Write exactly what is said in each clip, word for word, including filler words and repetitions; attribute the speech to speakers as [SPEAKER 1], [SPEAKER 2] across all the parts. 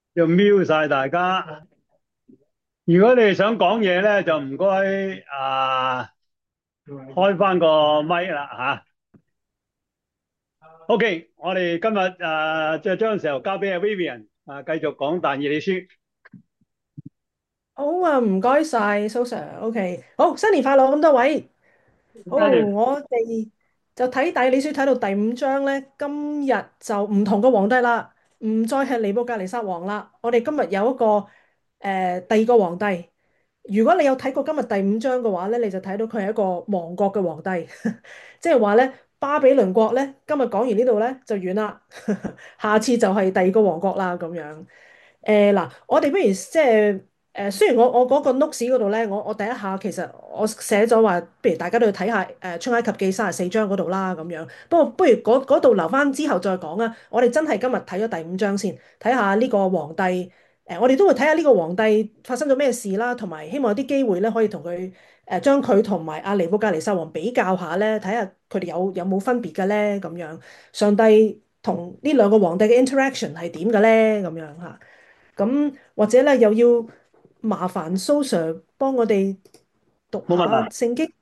[SPEAKER 1] 就瞄晒大家。如果你哋想講嘢咧，就唔該啊，開翻個咪啦吓。OK，我哋今日啊，即係將時候交俾阿 Vivian 啊，繼續講但以理書。
[SPEAKER 2] 好啊，唔該晒，蘇 Sir。OK，好，新年快樂咁多位。好，
[SPEAKER 1] 跟住
[SPEAKER 2] 我哋就睇《大理書》睇到第五章咧，今日就唔同嘅皇帝啦，唔再係尼布甲尼撒王啦。我哋今日有一個誒、呃第二個皇帝。如果你有睇過今日第五章嘅話咧，你就睇到佢係一個亡國嘅皇帝，即係話咧巴比倫國咧，今日講完呢度咧就完啦，下次就係第二個王國啦咁樣。誒嗱、我哋不如即係誒，雖然我我嗰個 notes 嗰度咧，我我第一下其實我寫咗話，不如大家都要睇下誒《出埃及記》三十四章嗰度啦咁樣。不過不如嗰嗰度留翻之後再講啊。我哋真係今日睇咗第五章先，睇下呢個皇帝誒、我哋都會睇下呢個皇帝發生咗咩事啦，同埋希望有啲機會咧可以同佢誒將佢同埋阿尼布甲尼撒王比較下咧，睇下佢哋有有冇分別嘅咧咁樣。上帝同呢兩個皇帝嘅 interaction 係點嘅咧咁樣嚇。咁或者咧又要麻煩蘇 Sir 幫我哋讀下
[SPEAKER 1] 冇問題。
[SPEAKER 2] 聖經，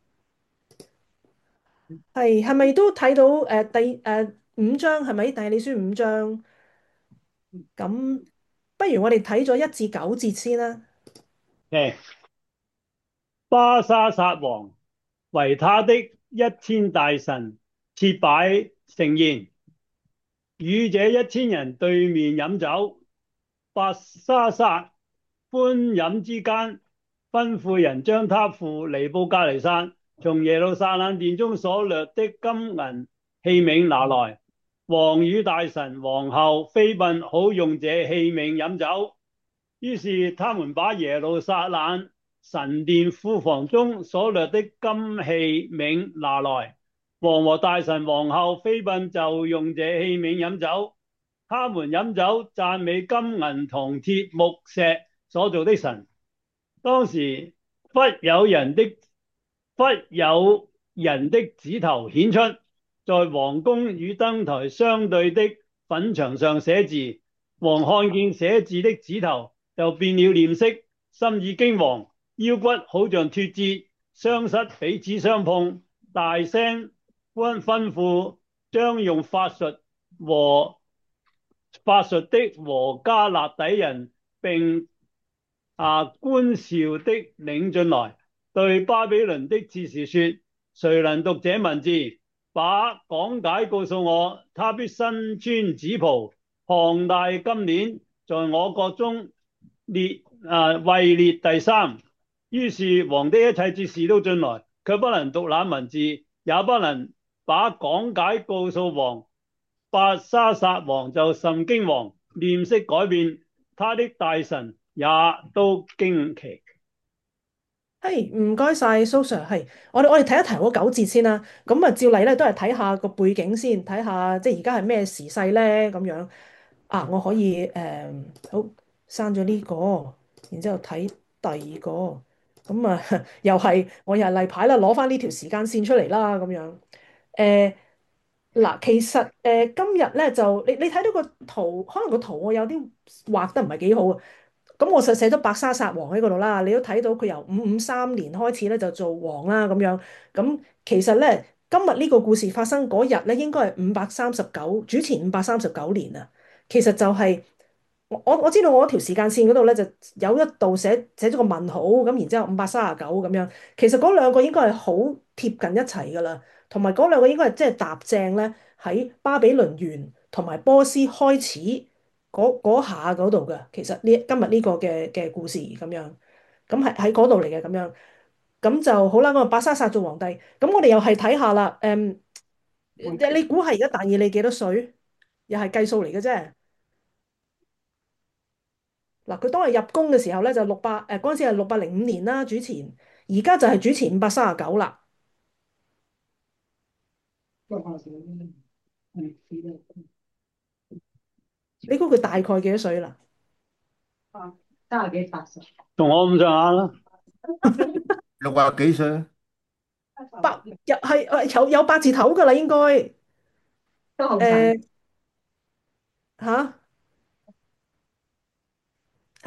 [SPEAKER 2] 係係咪都睇到誒、呃第誒、呃五章係咪？但係你書五章，咁不如我哋睇咗一至九節先啦。
[SPEAKER 1] 誒，巴沙撒王為他的一千大臣設擺盛宴，與這一千人對面飲酒。伯沙撒歡飲之間，吩咐人將他父尼布甲尼撒從耶路撒冷殿中所掠的金銀器皿拿來。王與大臣、皇后妃嬪好用這器皿飲酒。於是他們把耶路撒冷神殿庫房中所掠的金器皿拿來，王和大臣、皇后、妃嬪就用這器皿飲酒。他們飲酒讚美金銀銅鐵木石所造的神。當時忽有人的忽有人的指頭顯出，在王宮與燈台相對的粉牆上寫字。王看見寫字的指頭，就變了臉色，心意驚惶，腰骨好像脫節，雙膝彼此相碰，大聲吩吩咐將用法術和法術的和加勒底人並啊觀兆的領進來，對巴比倫的哲士說：誰能讀這文字，把講解告訴我？他必身穿紫袍，龐大金鏈，在我國中列啊位列第三。於是王的一切哲士都進來，卻不能讀那文字，也不能把講解告訴王。伯沙撒王就甚驚惶，臉色改變，他的大臣也都驚奇。
[SPEAKER 2] 係唔該晒蘇 Sir，係我哋我哋睇一睇嗰九節先啦。咁啊，照例咧都係睇下個背景先，睇下即係而家係咩時勢咧咁樣。啊，我可以誒、呃好刪咗呢個，然之後睇第二個。咁啊，又係我又係例牌啦，攞翻呢條時間線出嚟啦咁樣。誒、嗱，其實誒、呃今日咧就你你睇到個圖，可能個圖我有啲畫得唔係幾好啊。咁我就寫咗伯沙撒王喺嗰度啦。你都睇到佢由五五三年開始咧就做王啦咁樣。咁其實咧今日呢個故事發生嗰日咧應該係五百三十九，主前五百三十九年啊。其實就係、我我我知道我條時間線嗰度咧就有一度寫寫咗個問號咁，然之後五百三十九咁樣。其實嗰兩個應該係好貼近一齊噶啦。同埋嗰兩個應該係即係踏正咧喺巴比倫完同埋波斯開始嗰嗰下嗰度嘅。其實呢今日呢個嘅嘅故事咁樣，咁係喺嗰度嚟嘅咁樣，咁就好啦。咁啊，伯沙撒做皇帝，咁我哋又係睇下啦。誒、你估下而家但以理幾多歲？又係計數嚟嘅啫。嗱，佢當日入宮嘅時候咧就六百誒嗰陣時係六百零五年啦，主前，而家就係主前五百三十九啦。你估佢大概幾多歲啦？
[SPEAKER 1] 同我咁上下啦。
[SPEAKER 3] 六啊幾歲啊？
[SPEAKER 2] 百又係誒有有八字頭噶啦，應該誒嚇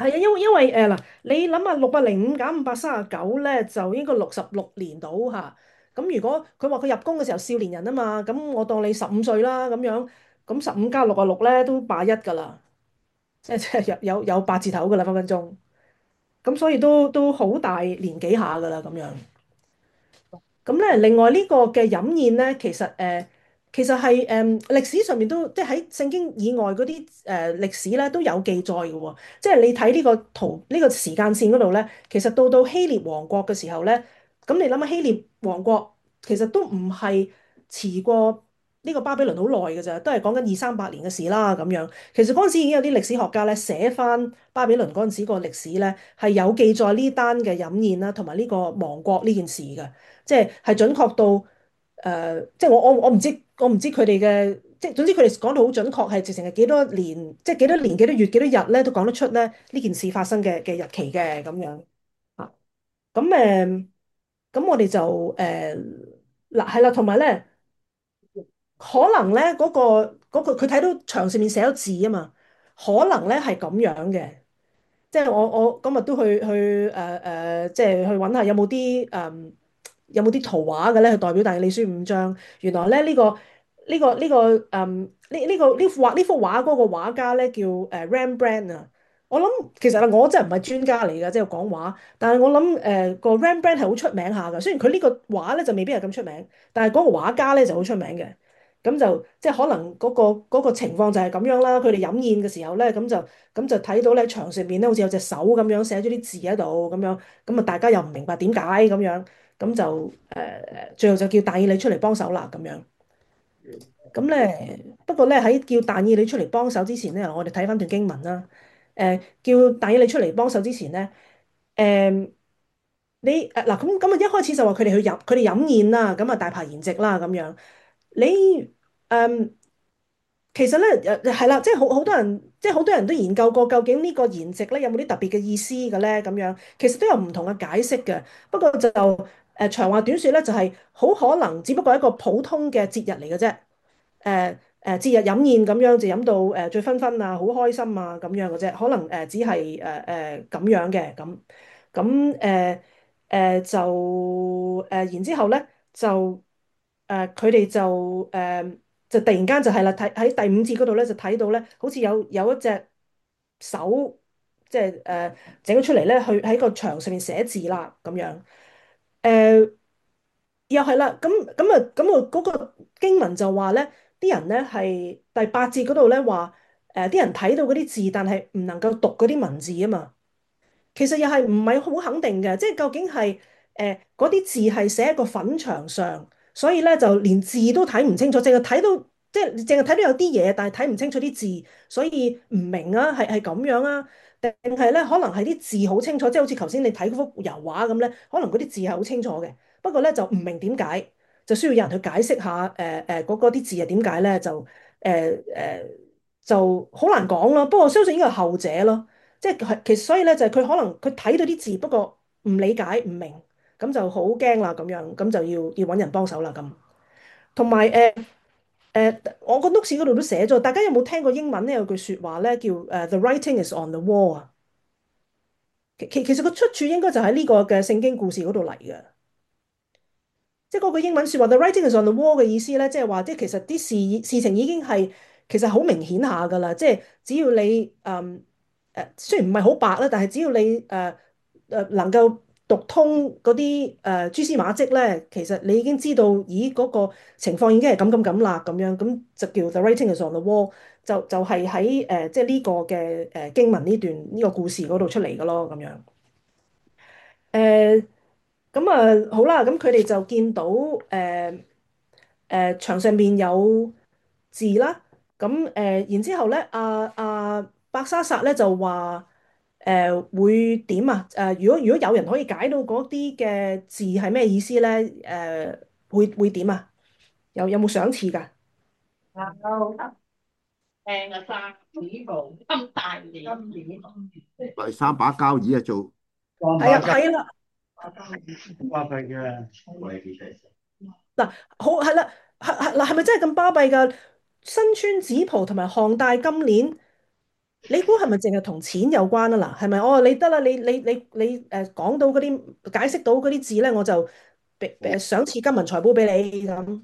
[SPEAKER 2] 係啊，因為因為誒嗱、你諗下六百零五減五百三十九咧，就應該六十六年到嚇。咁如果佢話佢入宮嘅時候少年人啊嘛，咁我當你十五歲啦咁樣，咁十五加六啊六咧都八一㗎啦，即係即係有有有八字頭㗎啦分分鐘。咁所以都都好大年紀下㗎啦咁樣。咁咧，另外呢個嘅飲宴咧，其實誒、呃其實係誒、嗯、歷史上面都即係喺聖經以外嗰啲誒歷史咧都有記載嘅喎。即係你睇呢個圖呢、呢個時間線嗰度咧，其實到到希臘王國嘅時候咧，咁你諗下希臘王國其實都唔係遲過呢個巴比倫好耐嘅咋，都係講緊二三百年嘅事啦咁樣。其實嗰陣時已經有啲歷史學家咧寫翻巴比倫嗰陣時個歷史咧係有記載呢單嘅飲宴啦，同埋呢個亡國呢件事嘅。即係係準確到誒、呃即係我我我唔知我唔知佢哋嘅，即係總之佢哋講到好準確，係直情係幾多年，即係幾多年、幾多月、幾多日咧，都講得出咧呢件事發生嘅嘅日期嘅咁樣啊。咁誒，咁我哋就誒嗱係啦，同埋咧可能咧嗰、個嗰、個佢睇到牆上面寫咗字啊嘛，可能咧係咁樣嘅。即係我我今日都去去誒誒、呃呃即係去揾下有冇啲誒有冇啲圖畫嘅咧，去代表但以理書五章。原來咧呢、呢個呢、呢個呢、呢個誒呢呢個呢幅畫呢幅畫嗰個畫家咧叫誒 Rembrandt 啊。我諗其實我真係唔係專家嚟㗎，即係講畫。但係我諗誒個 Rembrandt 係好出名下㗎。雖然佢呢個畫咧就未必係咁出名，但係嗰個畫家咧就好出名嘅。咁就即係可能嗰、個嗰個情況就係咁樣啦。佢哋飲宴嘅時候咧，咁就咁就睇到咧牆上面咧好似有隻手咁樣寫咗啲字喺度咁樣，咁啊大家又唔明白點解咁樣，咁就誒誒最後就叫但以理出嚟幫手啦咁樣。咁咧不過咧喺叫但以理出嚟幫手之前咧，我哋睇翻段經文啦。誒、叫但以理出嚟幫手之前咧，誒、你誒嗱咁咁啊一開始就話佢哋去飲佢哋飲宴啦，咁啊大排筵席啦咁樣。你誒。其實咧，誒係啦，即係好好多人，即係好多人都研究過，究竟呢個筵席咧有冇啲特別嘅意思嘅咧？咁樣其實都有唔同嘅解釋嘅。不過就誒、呃、長話短説咧，就係、好可能只不過係一個普通嘅節日嚟嘅啫。誒、呃、誒節日飲宴咁樣就飲到誒醉醺醺啊，好開心啊咁樣嘅啫。可能誒、呃、只係誒誒咁樣嘅咁咁誒誒就誒、呃、然之後咧就。誒佢哋就誒、呃就突然間就係啦，睇喺第五節嗰度咧就睇到咧，好似有有一隻手即係誒整咗出嚟咧，去喺個牆上面寫字啦咁樣。誒、又係啦，咁咁啊咁啊嗰個經文就話咧，啲人咧係第八節嗰度咧話誒啲人睇到嗰啲字，但係唔能夠讀嗰啲文字啊嘛。其實又係唔係好肯定嘅，即係究竟係誒嗰啲字係寫喺個粉牆上，所以咧就連字都睇唔清楚，淨係睇到即係淨係睇到有啲嘢，但係睇唔清楚啲字，所以唔明啊，係係咁樣啊？定係咧可能係啲字好清楚，即係好似頭先你睇嗰幅油畫咁咧，可能嗰啲字係好清楚嘅，不過咧就唔明點解，就需要有人去解釋下誒誒嗰嗰啲字係點解咧，就誒誒、呃呃就好難講咯。不過我相信應該係後者咯。即係其實所以咧就係佢可能佢睇到啲字，不過唔理解唔明，咁就好驚啦咁樣，咁就要要揾人幫手啦咁。同埋誒誒，我個 notes 嗰度都寫咗，大家有冇聽過英文咧？有句説話咧叫誒、呃 The writing is on the wall 啊。其其其實個出處應該就喺呢個嘅聖經故事嗰度嚟嘅。即係嗰句英文説話，the writing is on the wall 嘅意思咧，即係話即係其實啲事事情已經係其實好明顯下㗎啦。即係只要你誒誒，雖然唔係好白啦，但係只要你誒誒、呃、能夠讀通嗰啲誒蛛絲馬跡咧，其實你已經知道，咦嗰、個情況已經係咁咁咁啦，咁樣咁就叫 the writing is on the wall，就就係喺誒即係呢個嘅誒經文呢段呢、個故事嗰度出嚟嘅咯，咁樣。誒咁啊，好啦，咁佢哋就見到誒誒牆上面有字啦。咁誒、呃然之後咧，阿阿伯沙撒咧就話誒、呃、會點啊？誒、如果如果有人可以解到嗰啲嘅字係咩意思咧？誒、會會點啊？有有冇賞賜㗎？
[SPEAKER 3] 第三把交椅啊，做
[SPEAKER 2] 係啊，係啦。
[SPEAKER 1] 巴閉嘅。
[SPEAKER 2] 嗱，好係啦，係係嗱，係咪真係咁巴閉㗎？身穿紫袍同埋項戴金鏈， 你估係咪淨係同錢有關啊？嗱，係咪？哦，你得啦，你你你你誒講到嗰啲解釋到嗰啲字咧，我就俾誒賞賜金銀財寶俾你咁。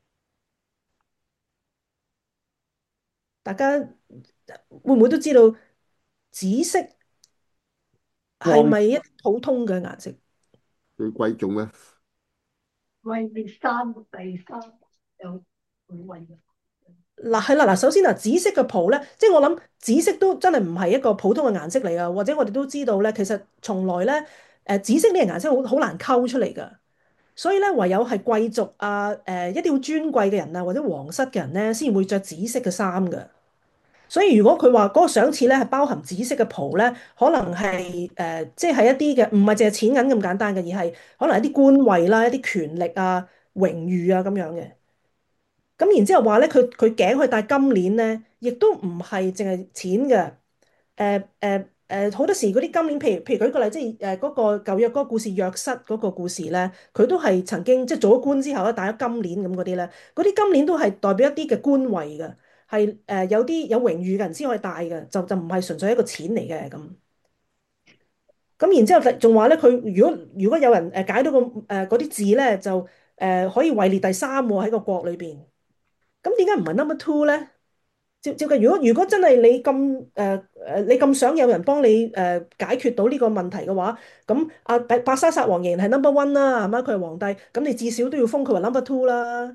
[SPEAKER 2] 大家會唔會都知道紫色係
[SPEAKER 1] 黃
[SPEAKER 2] 咪一普通嘅顏色？
[SPEAKER 3] 最貴重咧，
[SPEAKER 4] 喂，第三第三有會為嘅。
[SPEAKER 2] 嗱係啦，嗱首先嗱，紫色嘅袍咧，即係我諗紫色都真係唔係一個普通嘅顏色嚟噶，或者我哋都知道咧，其實從來咧誒紫色呢個顏色好好難溝出嚟噶，所以咧唯有係貴族啊誒一啲好尊貴嘅人啊或者皇室嘅人咧先會着紫色嘅衫噶。所以如果佢話嗰個賞賜咧係包含紫色嘅袍咧，可能係誒、呃、即係一啲嘅唔係淨係錢銀咁簡單嘅，而係可能一啲官位啦、一啲權力啊、榮譽啊咁樣嘅。咁然之後話咧，佢佢頸去戴金鏈咧，亦都唔係淨係錢嘅。誒誒誒，好多時嗰啲金鏈，譬如譬如舉個例，即係誒嗰個舊約嗰個故事約瑟嗰個故事咧，佢都係曾經即係做咗官之後咧，戴咗金鏈咁嗰啲咧，嗰啲金鏈都係代表一啲嘅官位嘅，係誒、呃、有啲有榮譽嘅人先可以戴嘅，就就唔係純粹一個錢嚟嘅咁。咁然之後仲話咧，佢如果如果有人誒解到個誒嗰啲字咧，就誒、呃、可以位列第三喎喺個國裏邊。咁點解唔係 number two 咧？照照計，如果如果真係你咁誒誒，你咁想有人幫你誒、呃、解決到呢個問題嘅話，咁阿伯伯沙撒王仍然係 number one 啦，係咪？佢係皇帝，咁你至少都要封佢為 number two 啦。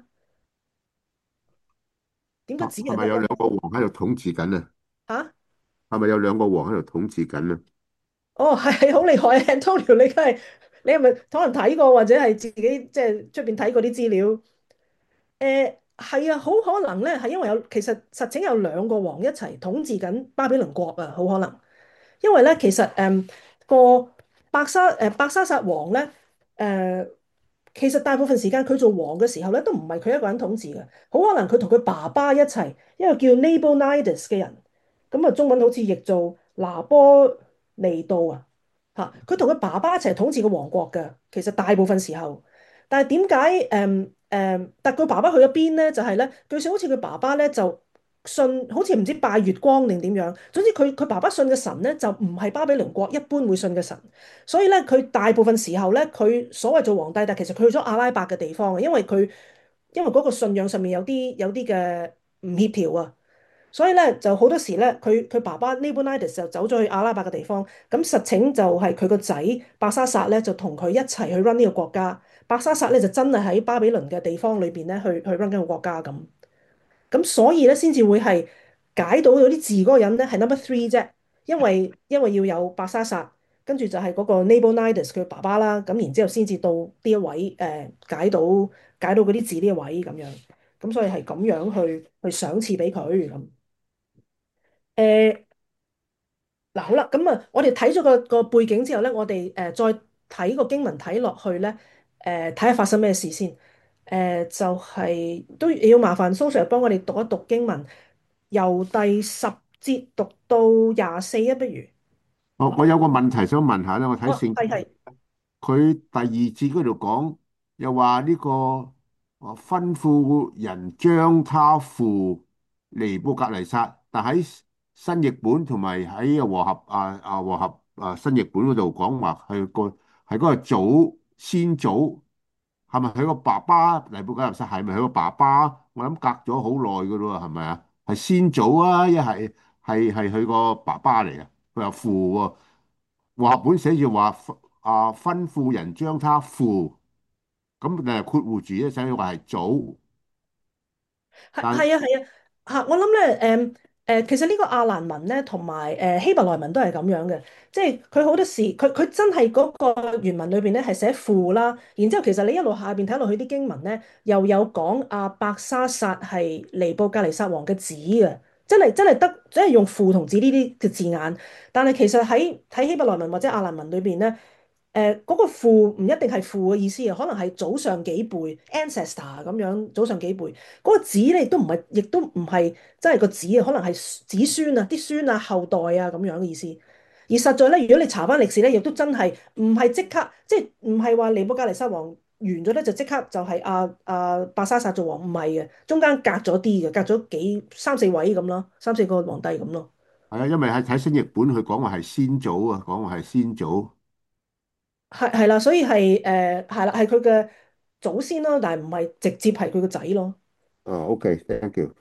[SPEAKER 2] 點解只係得
[SPEAKER 3] 係咪有兩
[SPEAKER 2] number
[SPEAKER 3] 個王喺度統治緊啊？
[SPEAKER 2] 嚇？
[SPEAKER 3] 係咪有兩個王喺度統治緊啊？
[SPEAKER 2] 哦，係係好厲害啊，Antonio，你梗係你係咪可能睇過或者係自己即係出邊睇過啲資料？誒係啊，好可能咧係因為有其實實情有兩個王一齊統治緊巴比倫國啊，好可能。因為咧，其實誒、嗯、個伯沙誒伯沙撒王咧誒、呃，其實大部分時間佢做王嘅時候咧，都唔係佢一個人統治嘅，好可能佢同佢爸爸一齊，一個叫 Nabonidus 嘅人，咁啊中文好似譯做拿波尼度啊嚇，佢同佢爸爸一齊統治個王國嘅，其實大部分時候，但係點解誒誒，但佢爸爸去咗邊咧？就係、是、咧，據說好似佢爸爸咧就。信好似唔知拜月光定點樣，總之佢佢爸爸信嘅神咧就唔係巴比倫國一般會信嘅神，所以咧佢大部分時候咧佢所謂做皇帝，但其實佢去咗阿拉伯嘅地方嘅，因為佢因為嗰個信仰上面有啲有啲嘅唔協調啊，所以咧就好多時咧佢佢爸爸 Nabonidus 就走咗去阿拉伯嘅地方，咁實情就係佢個仔伯沙撒咧就同佢一齊去 run 呢個國家，伯沙撒咧就真係喺巴比倫嘅地方裏邊咧去去 run 緊個國家咁。咁所以咧，先至會係解到有啲字嗰個人咧係 number three 啫，因為因為要有伯沙撒，跟住就係嗰個 Nabonidus 佢爸爸啦，咁然之後先至到呢一位誒、呃、解到解到嗰啲字呢一位咁樣，咁所以係咁樣去去賞賜俾佢咁。誒嗱好啦，咁啊，我哋睇咗個個背景之後咧，我哋誒、呃、再睇個經文睇落去咧，誒睇下發生咩事先。誒、呃、就係、都要麻煩蘇 Sir 幫我哋讀一讀經文，由第十節讀到廿四啊，不如？
[SPEAKER 3] 我我有個問題想問下咧，我睇
[SPEAKER 2] 哦，
[SPEAKER 3] 聖經，
[SPEAKER 2] 係係，
[SPEAKER 3] 佢第二節嗰度講，又話呢個啊吩咐人將他付尼布甲尼撒，但喺新譯本同埋喺和合啊啊和合啊新譯本嗰度講話係個係嗰個祖先祖，係咪佢個爸爸尼布甲尼撒？係咪佢個爸爸？我諗隔咗好耐噶咯喎，係咪啊？係先祖啊，一係係係佢個爸爸嚟啊？佢話父喎，和合本寫住話啊吩咐人將他付，咁誒括弧住咧，寫住話係祖，但係
[SPEAKER 2] 係係啊係啊嚇！我諗咧誒誒，其實呢個亞蘭文咧同埋誒希伯來文都係咁樣嘅，即係佢好多時佢佢真係嗰個原文裏邊咧係寫父啦，然之後其實你一路下邊睇落去啲經文咧，又有講阿伯沙撒係尼布甲尼撒王嘅子嘅，真係真係得真係用父同子呢啲嘅字眼，但係其實喺喺希伯來文或者亞蘭文裏邊咧。誒嗰個父唔一定係父嘅意思啊，可能係祖上幾輩 ancestor 咁樣，祖上幾輩嗰個子咧，亦都唔係，亦都唔係真係個子啊，可能係子孫啊、啲孫啊、後代啊咁樣嘅意思。而實在咧，如果你查翻歷史咧，亦都真係唔係即刻，即係唔係話尼布甲尼撒王完咗咧就即刻就係阿阿伯沙撒做王，唔係嘅，中間隔咗啲嘅，隔咗幾三四位咁咯，三四個皇帝咁咯。
[SPEAKER 3] 係啊，因為喺睇新譯本，佢講話係先祖啊，講話係先祖。
[SPEAKER 2] 係係啦，所以係誒係啦，係佢嘅祖先咯，但係唔係直接係佢個仔咯。
[SPEAKER 3] 哦，OK，thank you。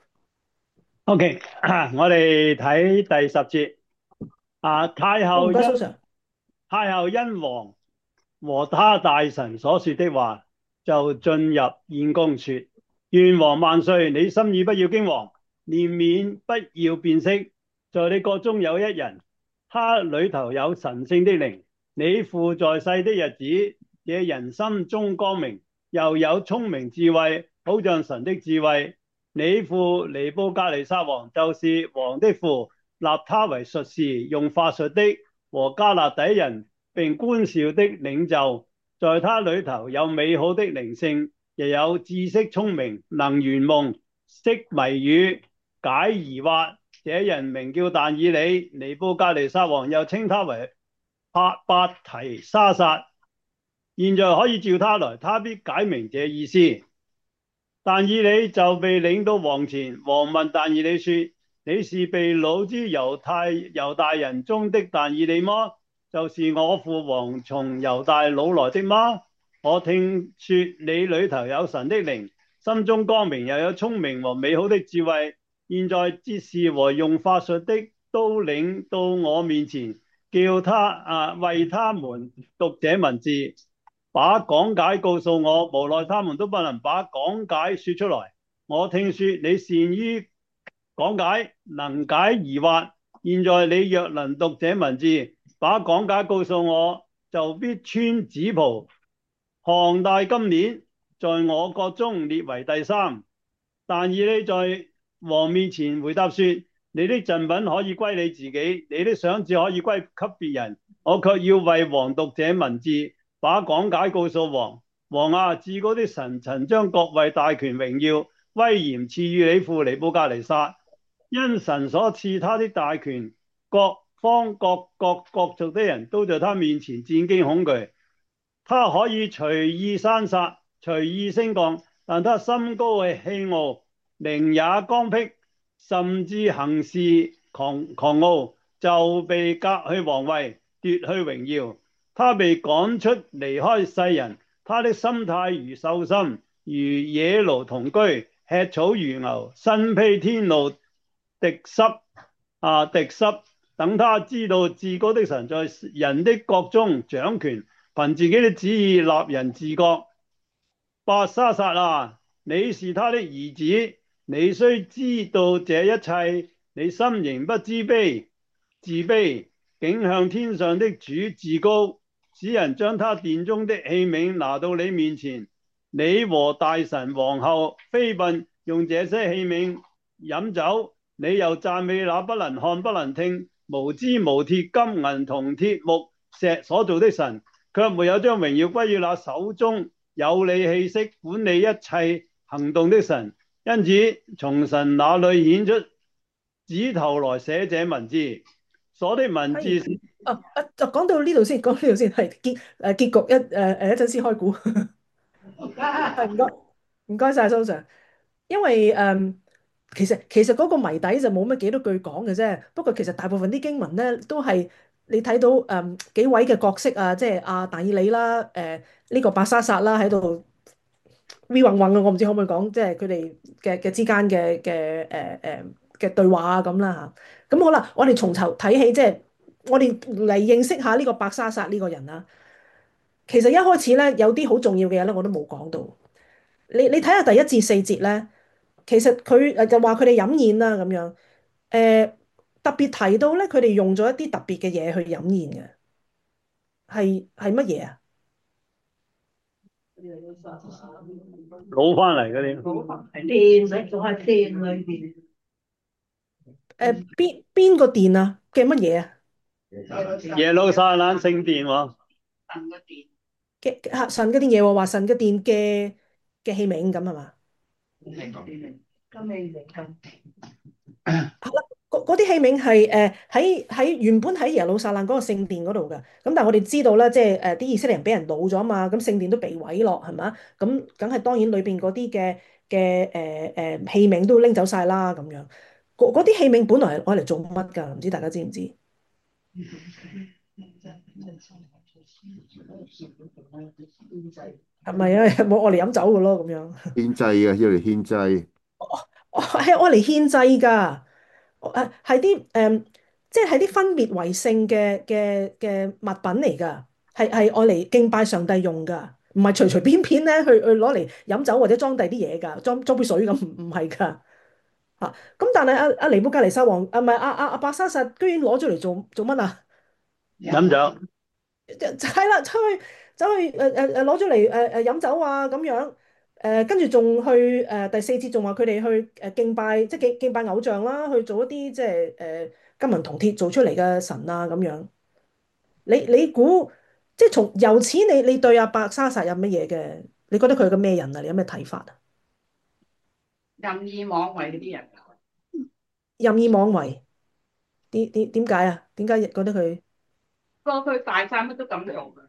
[SPEAKER 1] OK，我哋睇第十節。啊，太
[SPEAKER 2] 哦，唔該，蘇
[SPEAKER 1] 后因
[SPEAKER 2] Sir。
[SPEAKER 1] 太后因王和他大臣所說的話，就進入宴宮說：願王萬歲！你心意不要驚惶，臉面不要變色。在你國中有一人，他裏頭有神聖的靈。你父在世的日子，這人心中光明，又有聰明智慧，好像神的智慧。你父尼布甲尼撒王就是王的父，立他為術士，用法術的和加勒底人並觀兆的領袖。在他裏頭有美好的靈性，又有知識聰明，能圓夢，識謎語，解疑惑。這人名叫但以理。尼布甲尼撒王又稱他為伯伯提沙撒。現在可以召他來，他必解明這意思。但以理就被領到王前，王問但以理說：你是被擄之猶太猶大人中的但以理嗎？就是我父王從猶大擄來的嗎？我聽說你裏頭有神的靈，心中光明，又有聰明和美好的智慧。現在哲士和用法術的都領到我面前，叫他啊為他們讀這文字，把講解告訴我，無奈他們都不能把講解說出來。我聽說你善於講解，能解疑惑。現在你若能讀這文字，把講解告訴我，就必穿紫袍，項戴金鏈，在我國中列為第三。但以理在王面前回答說：你的贈品可以歸你自己，你的賞賜可以歸給別人，我卻要為王讀這文字，把講解告訴王。王啊，至高的神曾將國位、大權、榮耀、威嚴賜予你父尼布甲尼撒，因神所賜他的大權，各方各國各族的人都在他面前戰驚恐懼。他可以隨意生殺，隨意升降，但他心高氣傲，靈也剛愎，甚至行事狂狂傲，就被革去皇位，奪去榮耀。他被趕出離開世人，他的心態如獸心，如野驢同居，吃草如牛，身披天露，滴濕啊滴濕。等他知道至高的神在人的國中掌權，憑自己的旨意立人治國。伯沙撒啊，你是他的兒子，你雖知道這一切，你心仍不知卑自卑，竟向天上的主自高，使人將他殿中的器皿拿到你面前。你和大臣、皇后、妃嬪用這些器皿飲酒，你又讚美那不能看、不能聽、無肢無鐵、金銀銅鐵木石所造的神，卻沒有將榮耀歸於那手中有你氣息、管理一切行動的神。因此，從神那裏顯出指頭來寫這文字，所的文字是
[SPEAKER 2] 係啊啊，就講到呢度先，講到呢度先係結誒結局一誒誒一陣先開估。係唔該唔該晒蘇 Sir。因為誒、嗯其實其實嗰個謎底就冇乜幾多句講嘅啫。不過其實大部分啲經文咧都係你睇到誒、嗯、幾位嘅角色啊，即係阿但以理啦，誒、呃、呢、這個伯沙撒啦喺度 V 混混啊，我唔知可唔可以講，即係佢哋嘅嘅之間嘅嘅誒誒嘅對話啊咁啦嚇。咁好啦，我哋從頭睇起，即係我哋嚟認識下呢個伯沙撒呢個人啦。其實一開始咧有啲好重要嘅嘢咧，我都冇講到。你你睇下第一至四節咧，其實佢誒就話佢哋飲宴啦咁樣，誒、特別提到咧，佢哋用咗一啲特別嘅嘢去飲宴嘅，係係乜嘢啊？
[SPEAKER 1] 攞翻嚟嗰啲。
[SPEAKER 4] 電喺仲喺電裏邊，
[SPEAKER 2] 誒邊邊個殿啊嘅乜嘢啊？
[SPEAKER 1] 耶路撒冷聖殿喎。
[SPEAKER 2] 嘅嘅神嘅殿嘢喎，話神嘅殿嘅嘅器皿咁係嘛？
[SPEAKER 4] 咁你嚟緊
[SPEAKER 2] 嗰嗰啲器皿係誒喺喺原本喺耶路撒冷嗰個聖殿嗰度嘅。咁但係我哋知道咧，即係誒啲以色列人俾人擄咗嘛，咁聖殿都被毀落係嘛？咁梗係當然裏邊嗰啲嘅嘅誒誒器皿都拎走晒啦咁樣。 嗰嗰啲器皿本來係攞嚟做乜㗎？唔知大家知唔知？係咪啊？冇我嚟飲酒嘅咯，咁樣。
[SPEAKER 3] 獻祭嘅，要嚟獻祭。
[SPEAKER 2] 哦係我嚟獻祭㗎。誒係啲誒，即係啲分別為聖嘅嘅嘅物品嚟㗎，係係愛嚟敬拜上帝用㗎，唔係隨隨便便咧去去攞嚟飲酒或者裝第啲嘢㗎，裝裝杯水咁唔唔係㗎嚇。咁但係阿阿尼布甲尼撒王啊，唔係阿阿阿伯沙撒，居然攞咗嚟做做乜啊？
[SPEAKER 1] 飲酒。
[SPEAKER 2] 就就係啦，走去走去誒誒誒攞咗嚟誒誒飲酒啊咁樣。誒跟住仲去誒、呃、第四節仲話佢哋去誒敬拜，即係敬敬拜偶像啦，去做一啲即係誒金銀銅鐵做出嚟嘅神啊咁樣。你你估即係從由此你你對阿伯沙撒有乜嘢嘅？你覺得佢係個咩人啊？你有咩睇法啊？
[SPEAKER 4] 任意妄為嗰啲人啊，
[SPEAKER 2] 任意妄為，點點點解啊？點解覺得佢
[SPEAKER 4] 過去大晒乜都咁做嘅。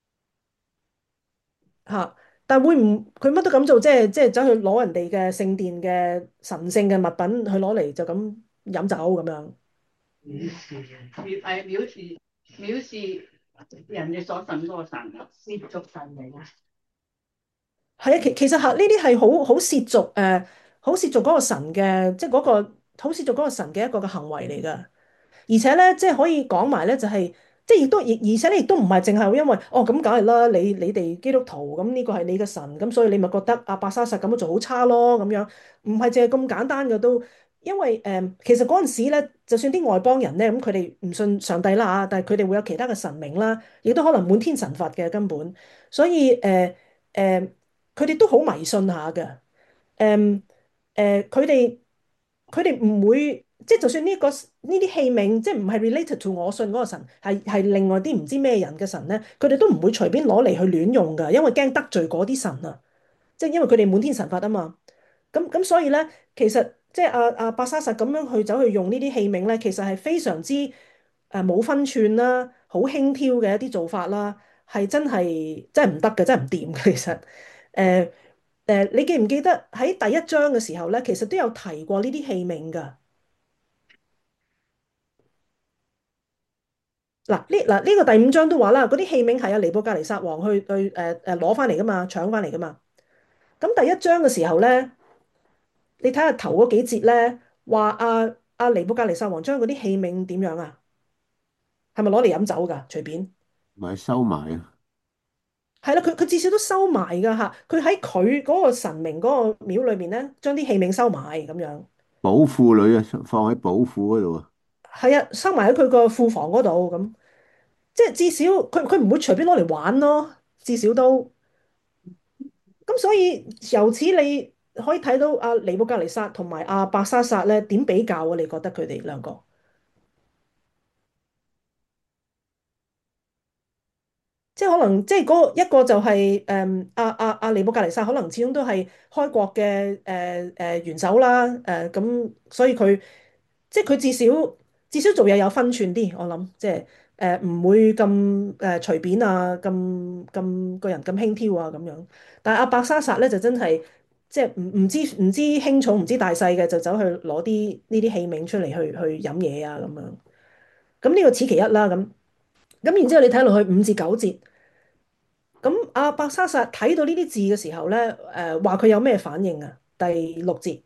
[SPEAKER 2] 嚇？但會唔佢乜都咁做，即係即係走去攞人哋嘅聖殿嘅神聖嘅物品去攞嚟就咁飲酒咁樣？
[SPEAKER 4] 藐視，係藐視藐視人哋所信嗰個神啊，褻瀆神嚟啊！
[SPEAKER 2] 係啊，其其實係呢啲係好好褻瀆誒，好褻瀆嗰個神嘅，即係嗰個好褻瀆嗰個神嘅一個嘅行為嚟㗎。而且咧，即係可以講埋咧，就係即係亦都而而且咧，亦都唔係淨係因為哦咁梗係啦，你你哋基督徒咁呢個係你嘅神，咁所以你咪覺得阿伯沙撒咁樣做好差咯咁樣，唔係淨係咁簡單嘅都，因為誒、呃、其實嗰陣時咧，就算啲外邦人咧，咁佢哋唔信上帝啦嚇，但係佢哋會有其他嘅神明啦，亦都可能滿天神佛嘅根本，所以誒誒佢哋都好迷信下嘅。誒誒，佢哋佢哋唔會，即係就算呢、個呢啲器皿，即係唔係 related to 我信嗰個神，係係另外啲唔知咩人嘅神咧，佢哋都唔會隨便攞嚟去亂用㗎，因為驚得罪嗰啲神啊，即係因為佢哋滿天神佛啊嘛。咁咁所以咧，其實即係阿阿伯沙撒咁樣去走去用呢啲器皿咧，其實係非常之誒冇分寸啦，好輕佻嘅一啲做法啦，係真係真係唔得嘅，真係唔掂嘅。其實誒誒，你記唔記得喺第一章嘅時候咧，其實都有提過呢啲器皿㗎。嗱呢嗱呢個第五章都話啦，嗰啲器皿係阿尼布甲尼撒王去去誒誒攞翻嚟噶嘛，搶翻嚟噶嘛。咁第一章嘅時候咧，你睇下頭嗰幾節咧，話阿阿尼布甲尼撒王將嗰啲器皿點樣啊？係咪攞嚟飲酒㗎？隨便
[SPEAKER 3] 咪收埋啊！
[SPEAKER 2] 係啦，佢佢至少都收埋㗎嚇。佢喺佢嗰個神明嗰個廟裏面咧，將啲器皿收埋咁樣。
[SPEAKER 3] 寶庫裏啊，放喺寶庫嗰度啊。
[SPEAKER 2] 係啊，收埋喺佢個庫房嗰度咁，即係至少佢佢唔會隨便攞嚟玩咯，至少都。咁所以由此你可以睇到阿尼布甲尼撒同埋阿伯沙撒咧點比較啊？你覺得佢哋兩個？即係可能即係嗰個一個就係誒阿阿阿尼布甲尼撒，可能始終都係開國嘅誒誒元首啦。誒咁，所以佢即係佢至少至少做嘢有分寸啲，我諗即係誒唔會咁誒隨便啊，咁咁個人咁輕佻啊咁樣。但係阿伯沙撒咧就真係即係唔唔知唔知輕重唔知大細嘅，就走去攞啲呢啲器皿出嚟去去飲嘢啊咁樣。咁呢個此其一啦咁。咁然之後你睇落去五至九節。咁阿伯沙撒睇到呢啲字嘅時候咧，誒話佢有咩反應啊？第六節，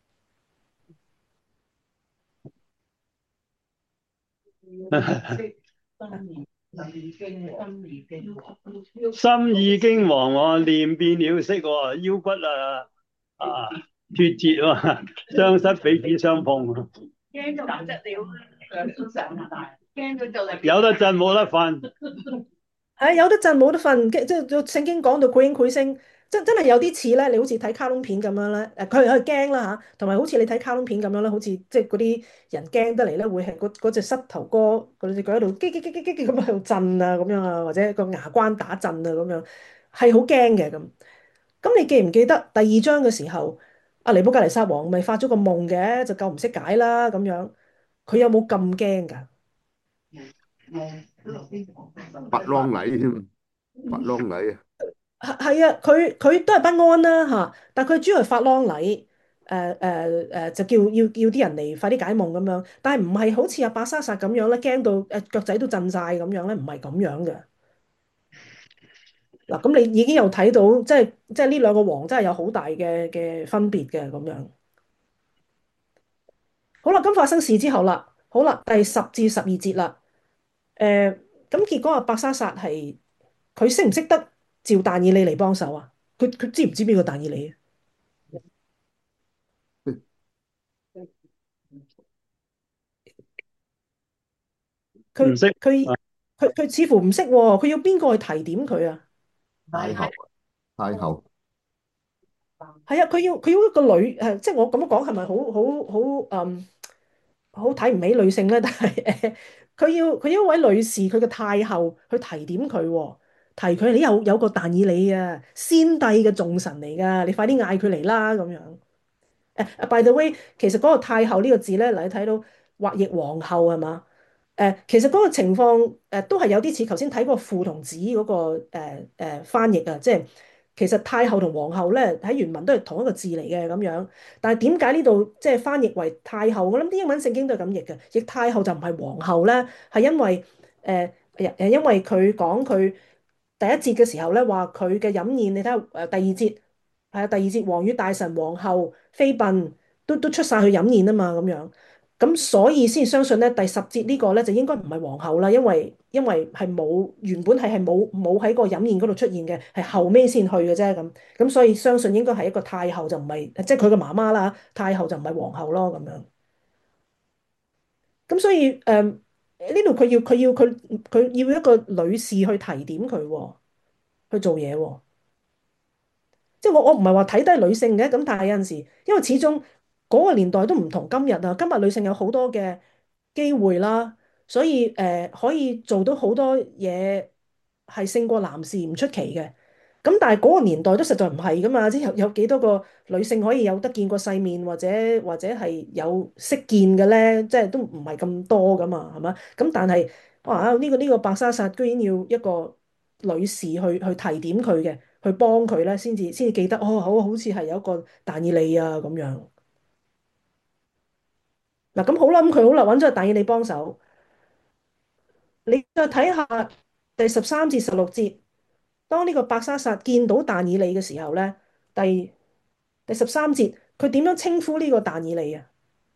[SPEAKER 1] 心已經黃我臉變了色喎，腰骨啊啊脱節喎，雙膝彼此相碰喎，
[SPEAKER 4] 驚到不得了，兩都上大，驚到就嚟
[SPEAKER 1] 有得震冇得瞓。
[SPEAKER 2] 係有得震冇得瞓，即即係聖經講到繪影繪聲，真真係有啲似咧。你好似睇卡通片咁樣咧，誒佢佢驚啦嚇，同埋好似你睇卡通片咁樣咧，好似即係嗰啲人驚得嚟咧，會係嗰嗰隻膝頭哥嗰隻腳喺度激激激激激咁喺度震啊咁樣啊，或者個牙關打震啊咁樣，係好驚嘅咁。咁你記唔記得第二章嘅時候，阿尼布甲尼撒王咪發咗個夢嘅，就救唔識解啦咁樣，佢有冇咁驚㗎？
[SPEAKER 3] 拔啷禮添，拔啷禮啊！
[SPEAKER 2] 係係啊，佢佢都係不安啦嚇，但係佢主要係發啷禮， 誒誒誒，就叫要叫啲人嚟快啲解夢咁樣，但係唔係好似阿伯沙撒咁樣咧，驚到誒腳仔都震晒咁樣咧，唔係咁樣嘅。嗱，咁你已經有睇到，即係即係呢兩個王真係有好大嘅嘅分別嘅咁樣。好啦，咁發生事之後啦，好啦，第十至十二節啦，誒，咁結果阿伯沙撒係佢識唔識得召但以理嚟幫手啊？佢佢知唔知邊個但以理啊？佢
[SPEAKER 1] 唔識
[SPEAKER 2] 佢佢佢似乎唔識喎，佢要邊個去提點佢啊？
[SPEAKER 3] 太后，太后，
[SPEAKER 2] 係啊，佢要佢要一個女誒，即係我咁樣講係咪好好好嗯好睇唔起女性咧？但係誒，佢要佢要一位女士，佢嘅太后去提點佢喎，提佢你有有個但以理啊，先帝嘅眾臣嚟㗎，你快啲嗌佢嚟啦咁樣。誒啊，by the way，其實嗰個太后呢個字咧，嗱你睇到或譯皇后係嘛？誒，其實嗰個情況誒都係有啲似頭先睇嗰個父同子嗰個誒誒翻譯啊，即係其實太后同皇后咧喺原文都係同一個字嚟嘅咁樣，但係點解呢度即係翻譯為太后？我諗啲英文聖經都係咁譯嘅，譯太后就唔係皇后咧，係因為誒誒因為佢講佢第一節嘅時候咧話佢嘅飲宴，你睇下誒第二節係啊第二節王與大臣皇后妃嬪都都出晒去飲宴啊嘛咁樣。咁所以先相信咧，第十節呢個咧就應該唔係皇后啦，因為因為係冇原本係係冇冇喺個飲宴嗰度出現嘅，係後尾先去嘅啫咁。咁所以相信應該係一個太后就唔係，即係佢嘅媽媽啦，太后就唔係皇后咯咁樣。咁所以誒呢度佢要佢要佢佢要一個女士去提點佢喎，去做嘢喎。即係我我唔係話睇低女性嘅，咁但係有陣時，因為始終嗰個年代都唔同今日啊，今日女性有好多嘅機會啦，所以誒、呃、可以做到好多嘢係勝過男士唔出奇嘅。咁但係嗰個年代都實在唔係噶嘛，即係有有幾多個女性可以有得見過世面，或者或者係有識見嘅咧，即係都唔係咁多噶嘛，係嘛？咁但係哇呢個呢個白莎薩居然要一個女士去去提點佢嘅。去幫佢咧，先至先至記得哦，好好似係有一個但以理啊咁樣。嗱咁好啦，咁佢好啦，揾咗個但以理幫手。你再睇下第十三至十六節，當呢個伯沙撒見到但以理嘅時候咧，第第十三節佢點樣稱呼呢個但以理啊？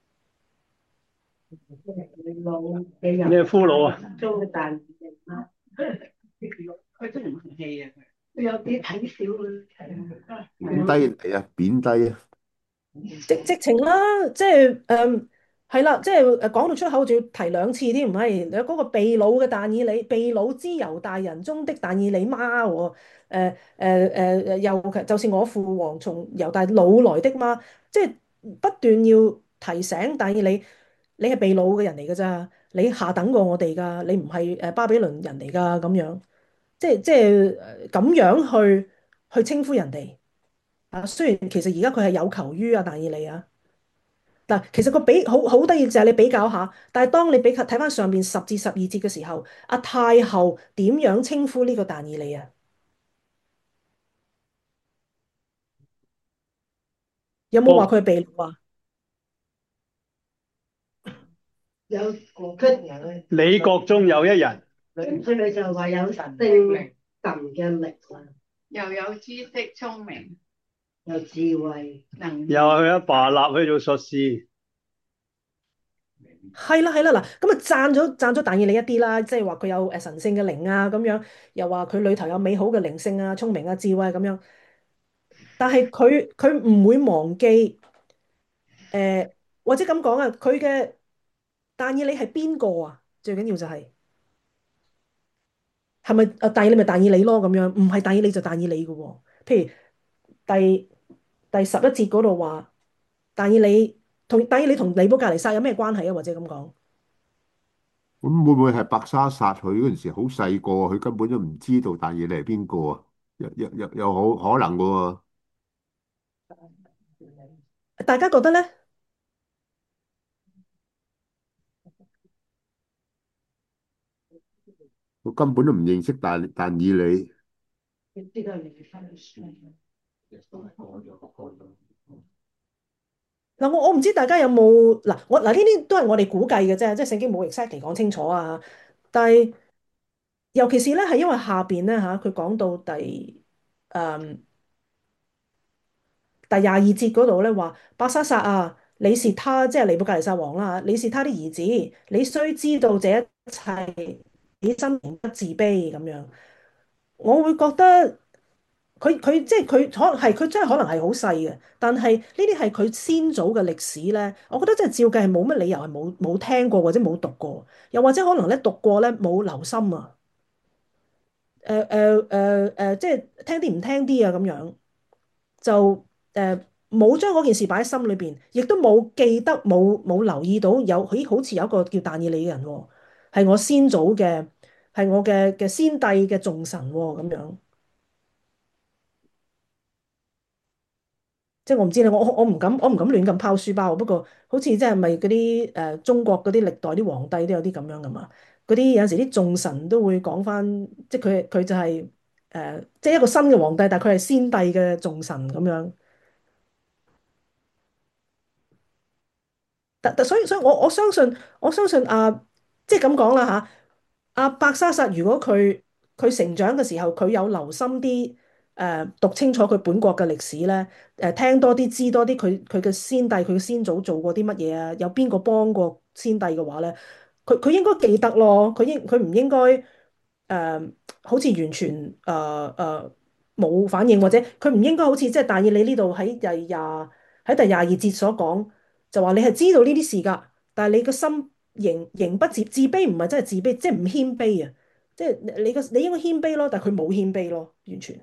[SPEAKER 1] 咩俘虜啊？
[SPEAKER 4] 做但以理啦，佢真係唔客氣啊！佢有啲睇小佢，
[SPEAKER 3] 貶低嚟啊，貶低啊，
[SPEAKER 2] 直直情啦，即係誒係啦，即係誒講到出口，仲要提兩次添，唔係有嗰個被擄嘅但以理，被擄之猶大人中的但以理媽喎，誒誒誒誒，又就是我父王從猶大擄來的媽，即係不斷要提醒但以理，你係被擄嘅人嚟㗎咋，你下等過我哋㗎，你唔係誒巴比倫人嚟㗎咁樣，即係即係誒咁樣去去稱呼人哋。啊，雖然其實而家佢係有求於阿但以理啊，嗱，其實個比好好得意就係你比較下，但係當你比較睇翻上邊十至十二節嘅時候，阿太后點樣稱呼呢個但以理啊？有冇話
[SPEAKER 1] 國
[SPEAKER 2] 佢係被擄啊？
[SPEAKER 4] 有個佢
[SPEAKER 1] 你國中有一人，
[SPEAKER 4] 佢咪就話有聖靈神嘅力量，又有知識聰明，有智慧能
[SPEAKER 1] 又係佢阿爸立去做術士，
[SPEAKER 2] 係啦係啦嗱，咁啊讚咗讚咗但以理一啲啦，即係話佢有誒神聖嘅靈啊咁樣，又話佢裏頭有美好嘅靈性啊、聰明啊、智慧啊咁樣，但係佢佢唔會忘記誒、呃或者咁講啊，佢嘅但以理係邊個啊？最緊要就係、係咪啊？但以理咪但以理咯咁樣，唔係但以理就但以理嘅喎。譬如第第十一節嗰度話，但以理同但以理同尼布甲尼撒有咩關係啊？或者咁講，
[SPEAKER 3] 咁會唔會係伯沙撒佢嗰陣時好細個，佢根本都唔知道但以理係邊個啊？有有有有好可能嘅喎，
[SPEAKER 2] 大家覺得咧？
[SPEAKER 3] 佢根本都唔認識但但以理。
[SPEAKER 4] 呢個係離婚書。
[SPEAKER 2] 嗱，我我唔知大家有冇嗱，我嗱呢啲都係我哋估計嘅啫，即係聖經冇 exactly 講清楚啊。但係尤其是咧，係因為下邊咧嚇，佢講到第誒第廿二節嗰度咧話，伯沙撒啊，你是他，即係尼布甲尼撒王啦，你是他的兒子，你須知道這一切，你真不自卑咁樣。我會覺得佢佢即係佢可能係佢真係可能係好細嘅，但係呢啲係佢先祖嘅歷史咧。我覺得真係照計係冇乜理由係冇冇聽過或者冇讀過，又或者可能咧讀過咧冇留心啊。誒誒誒誒，即係聽啲唔聽啲啊咁樣，就誒冇將嗰件事擺喺心裏邊，亦都冇記得冇冇留意到有咦好似有一個叫但以理嘅人喎，係我先祖嘅，係我嘅嘅先帝嘅眾神喎咁樣。即係我唔知咧，我我我唔敢，我唔敢亂咁拋書包。不過好似即係咪嗰啲誒中國嗰啲歷代啲皇帝都有啲咁樣噶嘛？嗰啲有陣時啲眾神都會講翻，即係佢佢就係、是、誒、呃，即係一個新嘅皇帝，但係佢係先帝嘅眾神咁樣。但但所以所以我我相信我相信啊，即係咁講啦嚇。阿伯沙撒如果佢佢成長嘅時候，佢有留心啲誒、呃、讀清楚佢本國嘅歷史咧，誒、呃、聽多啲知多啲佢佢嘅先帝佢嘅先祖做過啲乜嘢啊？有邊個幫過先帝嘅話咧，佢佢應該記得咯。佢應佢唔應該誒、呃、好似完全誒誒冇反應，或者佢唔應該好似即係但以理呢度喺第廿喺第廿二節所講。就話你係知道呢啲事㗎，但係你個心仍仍不自自卑，唔係真係自卑，即係唔謙卑啊！即係你你個你應該謙卑咯，但係佢冇謙卑咯，完全。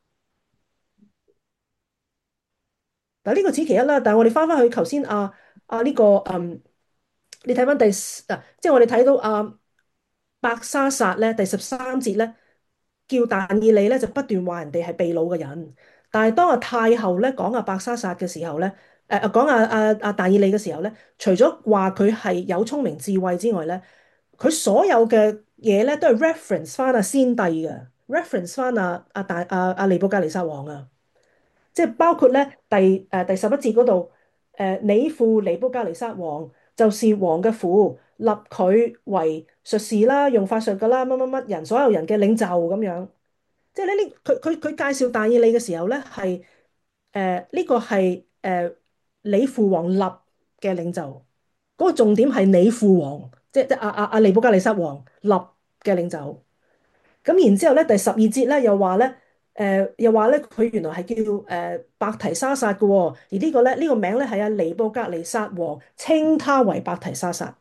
[SPEAKER 2] 但係呢個只其一啦。但係我哋翻翻去頭先啊啊呢個嗯，你睇翻第啊，即係我哋睇到啊伯沙撒咧第十三節咧，叫但以理咧就不斷話人哋係被擄嘅人。但係當阿太后咧講阿伯沙撒嘅時候咧，誒誒講阿阿阿但以理嘅時候咧，除咗話佢係有聰明智慧之外咧，佢所有嘅嘢咧都係 reference 翻阿先帝嘅，reference 翻阿阿大阿阿尼布甲尼撒王啊。即係包括咧第誒、呃、第十一節嗰度，誒你父尼布甲尼撒王就是王嘅父，立佢為術士啦，用法術噶啦，乜乜乜人，所有人嘅領袖咁樣。即係呢呢佢佢佢介紹但以理嘅時候咧，係誒呢個係誒、呃、你父王立嘅領袖，嗰、個重點係你父王，即係即係阿阿阿尼布甲尼撒王立嘅領袖。咁然之後咧，第十二節咧又話咧，誒、又話咧佢原來係叫誒伯提沙撒嘅喎，而呢個咧呢個名咧係阿尼布甲尼撒王稱他為伯提沙撒，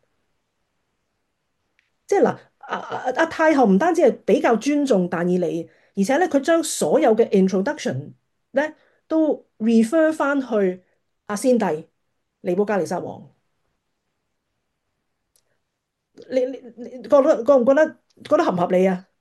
[SPEAKER 2] 即係嗱，阿阿阿太后唔單止係比較尊重但以理，而且咧佢將所有嘅 introduction 咧都 refer 翻去阿先帝尼布甲尼撒王。你你你覺得覺唔覺得覺得合唔合理啊？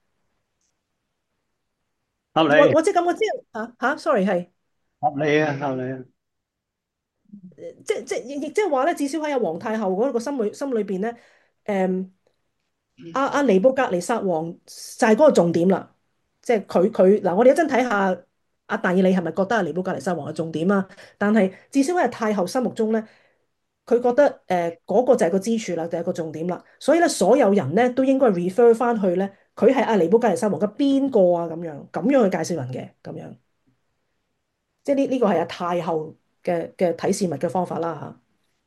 [SPEAKER 1] 合理，
[SPEAKER 2] 我我即係咁，我知嚇嚇，sorry 係。
[SPEAKER 1] 合理啊，合理啊。
[SPEAKER 2] 即即亦亦即係話咧，至少喺阿皇太后嗰個心裏心裏邊咧，誒阿阿尼布甲尼撒王就係嗰個重點啦。即係佢佢嗱，我哋一陣睇下阿但以理係咪覺得阿尼布甲尼撒王係重點啊？但係至少喺太后心目中咧，佢覺得誒嗰、個就係個支柱啦，就係個重點啦。所以咧，所有人咧都應該 refer 翻去咧，佢係阿尼布甲尼撒王嘅邊個啊？咁樣咁樣去介紹人嘅咁樣，即係呢呢個係阿太后嘅嘅睇事物嘅方法啦嚇。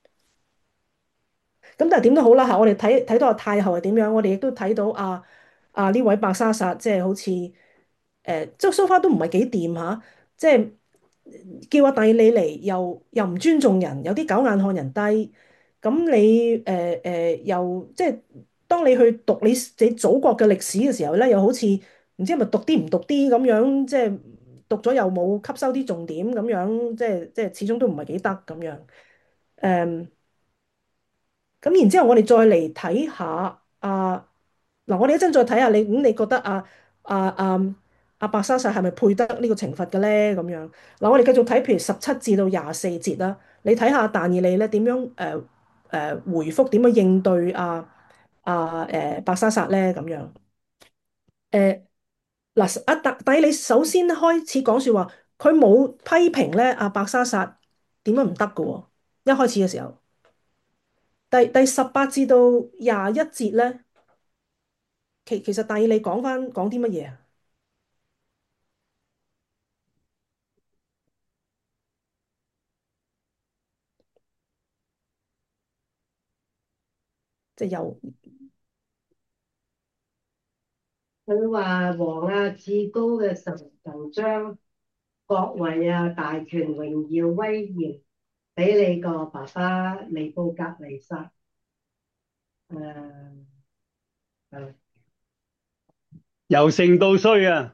[SPEAKER 2] 咁但係點都好啦嚇，我哋睇睇到阿太后係點樣，我哋亦都睇到阿阿呢位伯沙撒，即係好似誒，即係 so far 都唔係幾掂嚇，即係叫阿但以理嚟，又又唔尊重人，有啲狗眼看人低。咁你誒誒、呃、又即係當你去讀你你祖國嘅歷史嘅時候咧，又好似唔知係咪讀啲唔讀啲咁樣，即係讀咗又冇吸收啲重點咁樣，即係即係始終都唔係幾得咁樣誒。嗯咁然之後，我哋再嚟睇下啊，嗱，我哋一陣再睇下你，咁你覺得啊啊啊阿伯沙撒係咪配得呢個懲罰嘅咧？咁樣嗱，我哋繼續睇，譬如十七至到廿四節啦，你睇下但以理咧點樣誒誒回覆，點樣應對啊啊誒伯沙撒咧？咁樣誒嗱，阿但但以理首先開始講説話，佢冇批評咧阿伯沙撒點樣唔得嘅喎。 一開始嘅時候，第第十八至到廿一節咧，其其實但以理講翻講啲乜嘢啊？即係又
[SPEAKER 4] 佢話王啊，至高嘅神就將國位啊、大權、榮耀、威嚴俾你個爸爸尼布甲尼撒。誒誒，
[SPEAKER 1] 由盛到衰啊！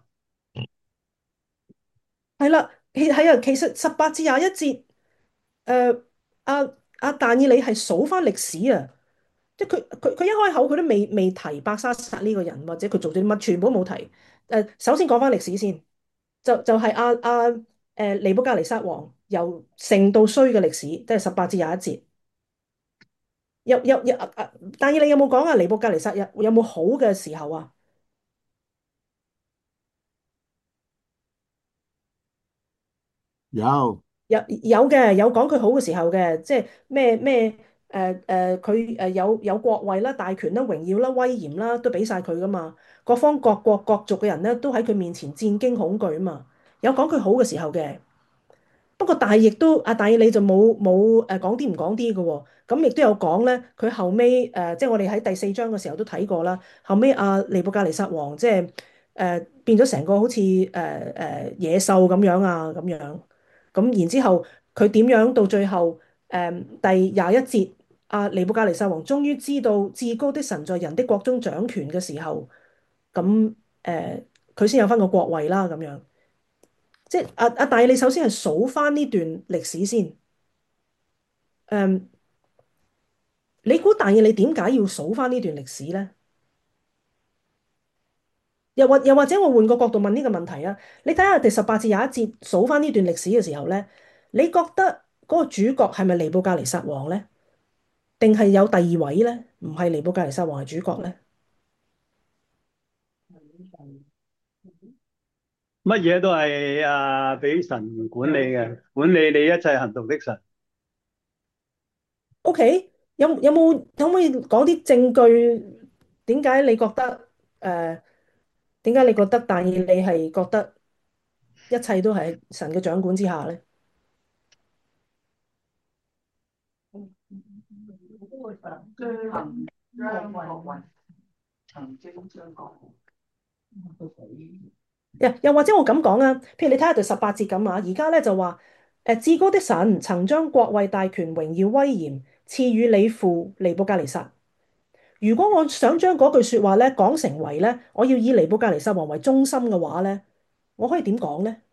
[SPEAKER 2] 係啦，其係啊，其實十八至廿一節，誒阿阿但以理係數翻歷史啊，即係佢佢佢一開口佢都未未提伯沙撒呢個人，或者佢做咗啲乜，全部都冇提。誒，首先講翻歷史先，就就係阿阿誒尼布甲尼撒王由盛到衰嘅歷史，即係十八至廿一節。有有有啊啊！但以理有冇講啊？尼布甲尼撒有有冇好嘅時候啊？
[SPEAKER 3] 有。
[SPEAKER 2] 有有嘅，有講佢好嘅時候嘅，即係咩咩誒誒，佢誒有有國位啦、大權啦、榮耀啦、威嚴啦，都俾晒佢噶嘛。各方各國各族嘅人咧，都喺佢面前戰驚恐懼啊嘛。有講佢好嘅時候嘅。不過但係亦都阿大你就冇冇誒講啲唔講啲嘅喎，咁亦都有講咧，佢後尾，誒、呃、即係我哋喺第四章嘅時候都睇過啦。後尾阿尼布甲尼撒王即係誒、呃、變咗成個好似誒誒野獸咁樣啊咁樣，咁然之後佢點樣到最後誒、呃、第廿一節，阿尼布甲尼撒王終於知道至高的神在人的國中掌權嘅時候，咁誒佢先有翻個國位啦咁樣。即係阿阿大，你首先係數翻呢段歷史先。誒，你估大嘢你點解要數翻呢段歷史咧？又或又或者我換個角度問呢個問題啊？你睇下第十八至廿一節數翻呢段歷史嘅時候咧，你覺得嗰個主角係咪尼布甲尼撒王咧？定係有第二位咧？唔係尼布甲尼撒王係主角咧
[SPEAKER 1] 乜嘢都係啊，俾神管理嘅，管理你一切行動的神。
[SPEAKER 2] ？OK，有有冇可唔可以講啲證據？點解你覺得誒？點解你覺得但以理係覺得一切都係神嘅掌管之下咧？
[SPEAKER 4] 將國位曾經將國都俾
[SPEAKER 2] 又又或者我咁講啊，譬如你睇下第十八節咁啊，而家咧就話誒至高的神曾將國位、大權、榮耀、威嚴賜予你父尼布甲尼撒。如果我想將嗰句説話咧講成為咧，我要以尼布甲尼撒王為中心嘅話咧，我可以點講咧？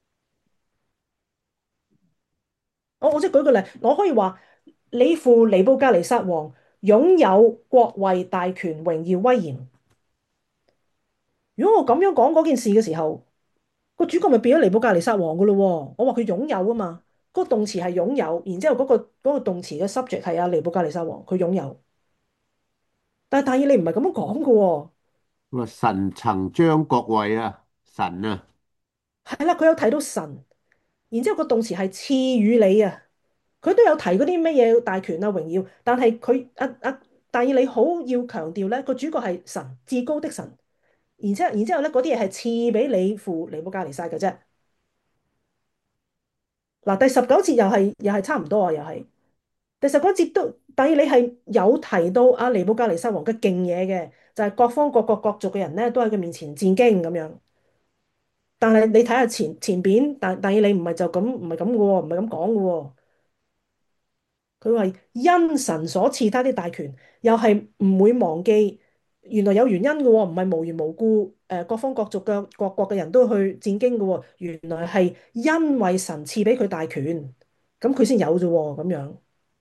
[SPEAKER 2] 我我即係舉個例，我可以話你父尼布甲尼撒王擁有國位、大權、榮耀、威嚴。如果我咁樣講嗰件事嘅時候，個主角咪變咗尼布甲尼撒王噶咯喎？我話佢擁有啊嘛，嗰個動詞係擁有，然之後嗰個嗰個動詞嘅 subject 係阿尼布甲尼撒王，佢擁有。但係但以理唔係咁樣講噶喎，
[SPEAKER 3] 佢話神曾將國位啊，神啊。
[SPEAKER 2] 係啦，佢有提到神，然之後個動詞係賜予你啊，佢都有提嗰啲乜嘢大權啊榮耀，但係佢阿阿但以理好要強調咧，個主角係神，至高的神，然之後然之後咧嗰啲嘢係賜俾你父尼布甲尼撒嘅啫。嗱，第十九節又係又係差唔多啊，又係。第十九節都，但係你係有提到阿尼布甲尼撒王嘅勁嘢嘅，就係、是、各方各國各族嘅人咧，都喺佢面前戰驚咁樣。但係你睇下前前邊，但但係你唔係就咁，唔係咁嘅喎，唔係咁講嘅喎。佢話因神所賜他啲大權，又係唔會忘記原來有原因嘅喎，唔係無緣無故誒各方各族嘅各國嘅人都去戰驚嘅喎，原來係因為神賜俾佢大權，咁佢先有啫喎，咁樣。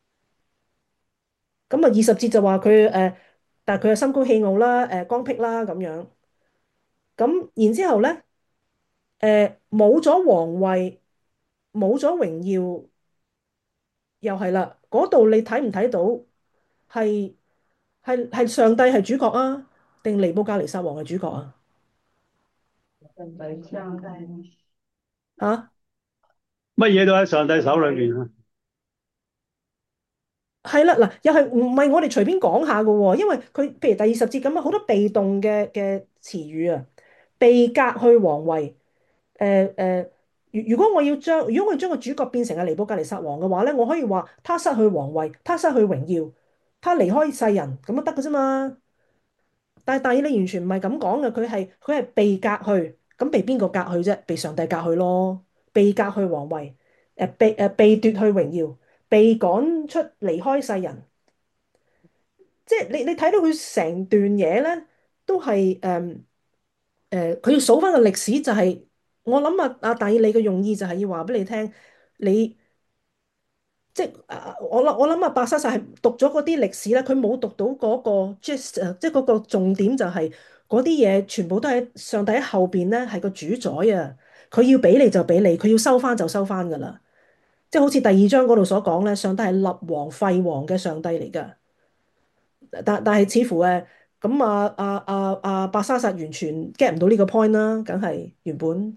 [SPEAKER 2] 咁啊，二十節就話佢誒，但係佢又心高氣傲啦，誒、剛愎啦咁樣。咁然之後咧，誒冇咗皇位，冇咗榮耀，又係啦。嗰度你睇唔睇到係係係上帝係主角啊，定尼布甲尼撒王係主角啊？
[SPEAKER 4] 上帝上帝
[SPEAKER 2] 嚇、
[SPEAKER 1] 乜嘢都喺上帝手裏邊啊！
[SPEAKER 2] 係啦，嗱，又係唔係我哋隨便講下嘅喎？因為佢譬如第二十節咁啊，好多被動嘅嘅詞語啊，被革去皇位。誒誒，如如果我要將如果我要將個主角變成係尼布甲尼撒王嘅話咧，我可以話他失去皇位，他失去榮耀，他離開世人咁就得嘅啫嘛。但係但以理完全唔係咁講嘅，佢係佢係被革去，咁被邊個革去啫？被上帝革去咯，被革去皇位，誒被誒被奪去榮耀，被趕出離開世人。即係你你睇到佢成段嘢咧，都係誒誒，佢要數翻個歷史就係、我諗啊啊，但以理嘅用意就係要話俾你聽，你即係啊我諗我諗啊，伯沙撒係讀咗嗰啲歷史咧，佢冇讀到嗰個 gist 啊，即係嗰個重點就係嗰啲嘢全部都喺上帝喺後邊咧係個主宰啊，佢要俾你就俾你，佢要收翻就收翻噶啦，即係好似第二章嗰度所講咧，上帝係立王廢王嘅上帝嚟噶。但但係似乎誒咁啊啊啊啊伯沙撒完全 get 唔到呢個 point 啦，梗係原本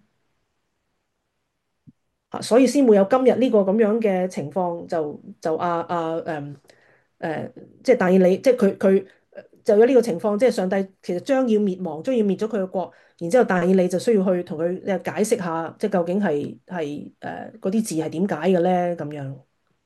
[SPEAKER 2] 啊，所以先會有今日呢個咁樣嘅情況，就就啊啊誒誒，即係但以理，即係佢佢就有呢個情況，即係上帝其實將要滅亡，將要滅咗佢嘅國，然之後但以理就需要去同佢誒解釋下，即係究竟係係誒嗰啲字係點解嘅咧咁樣。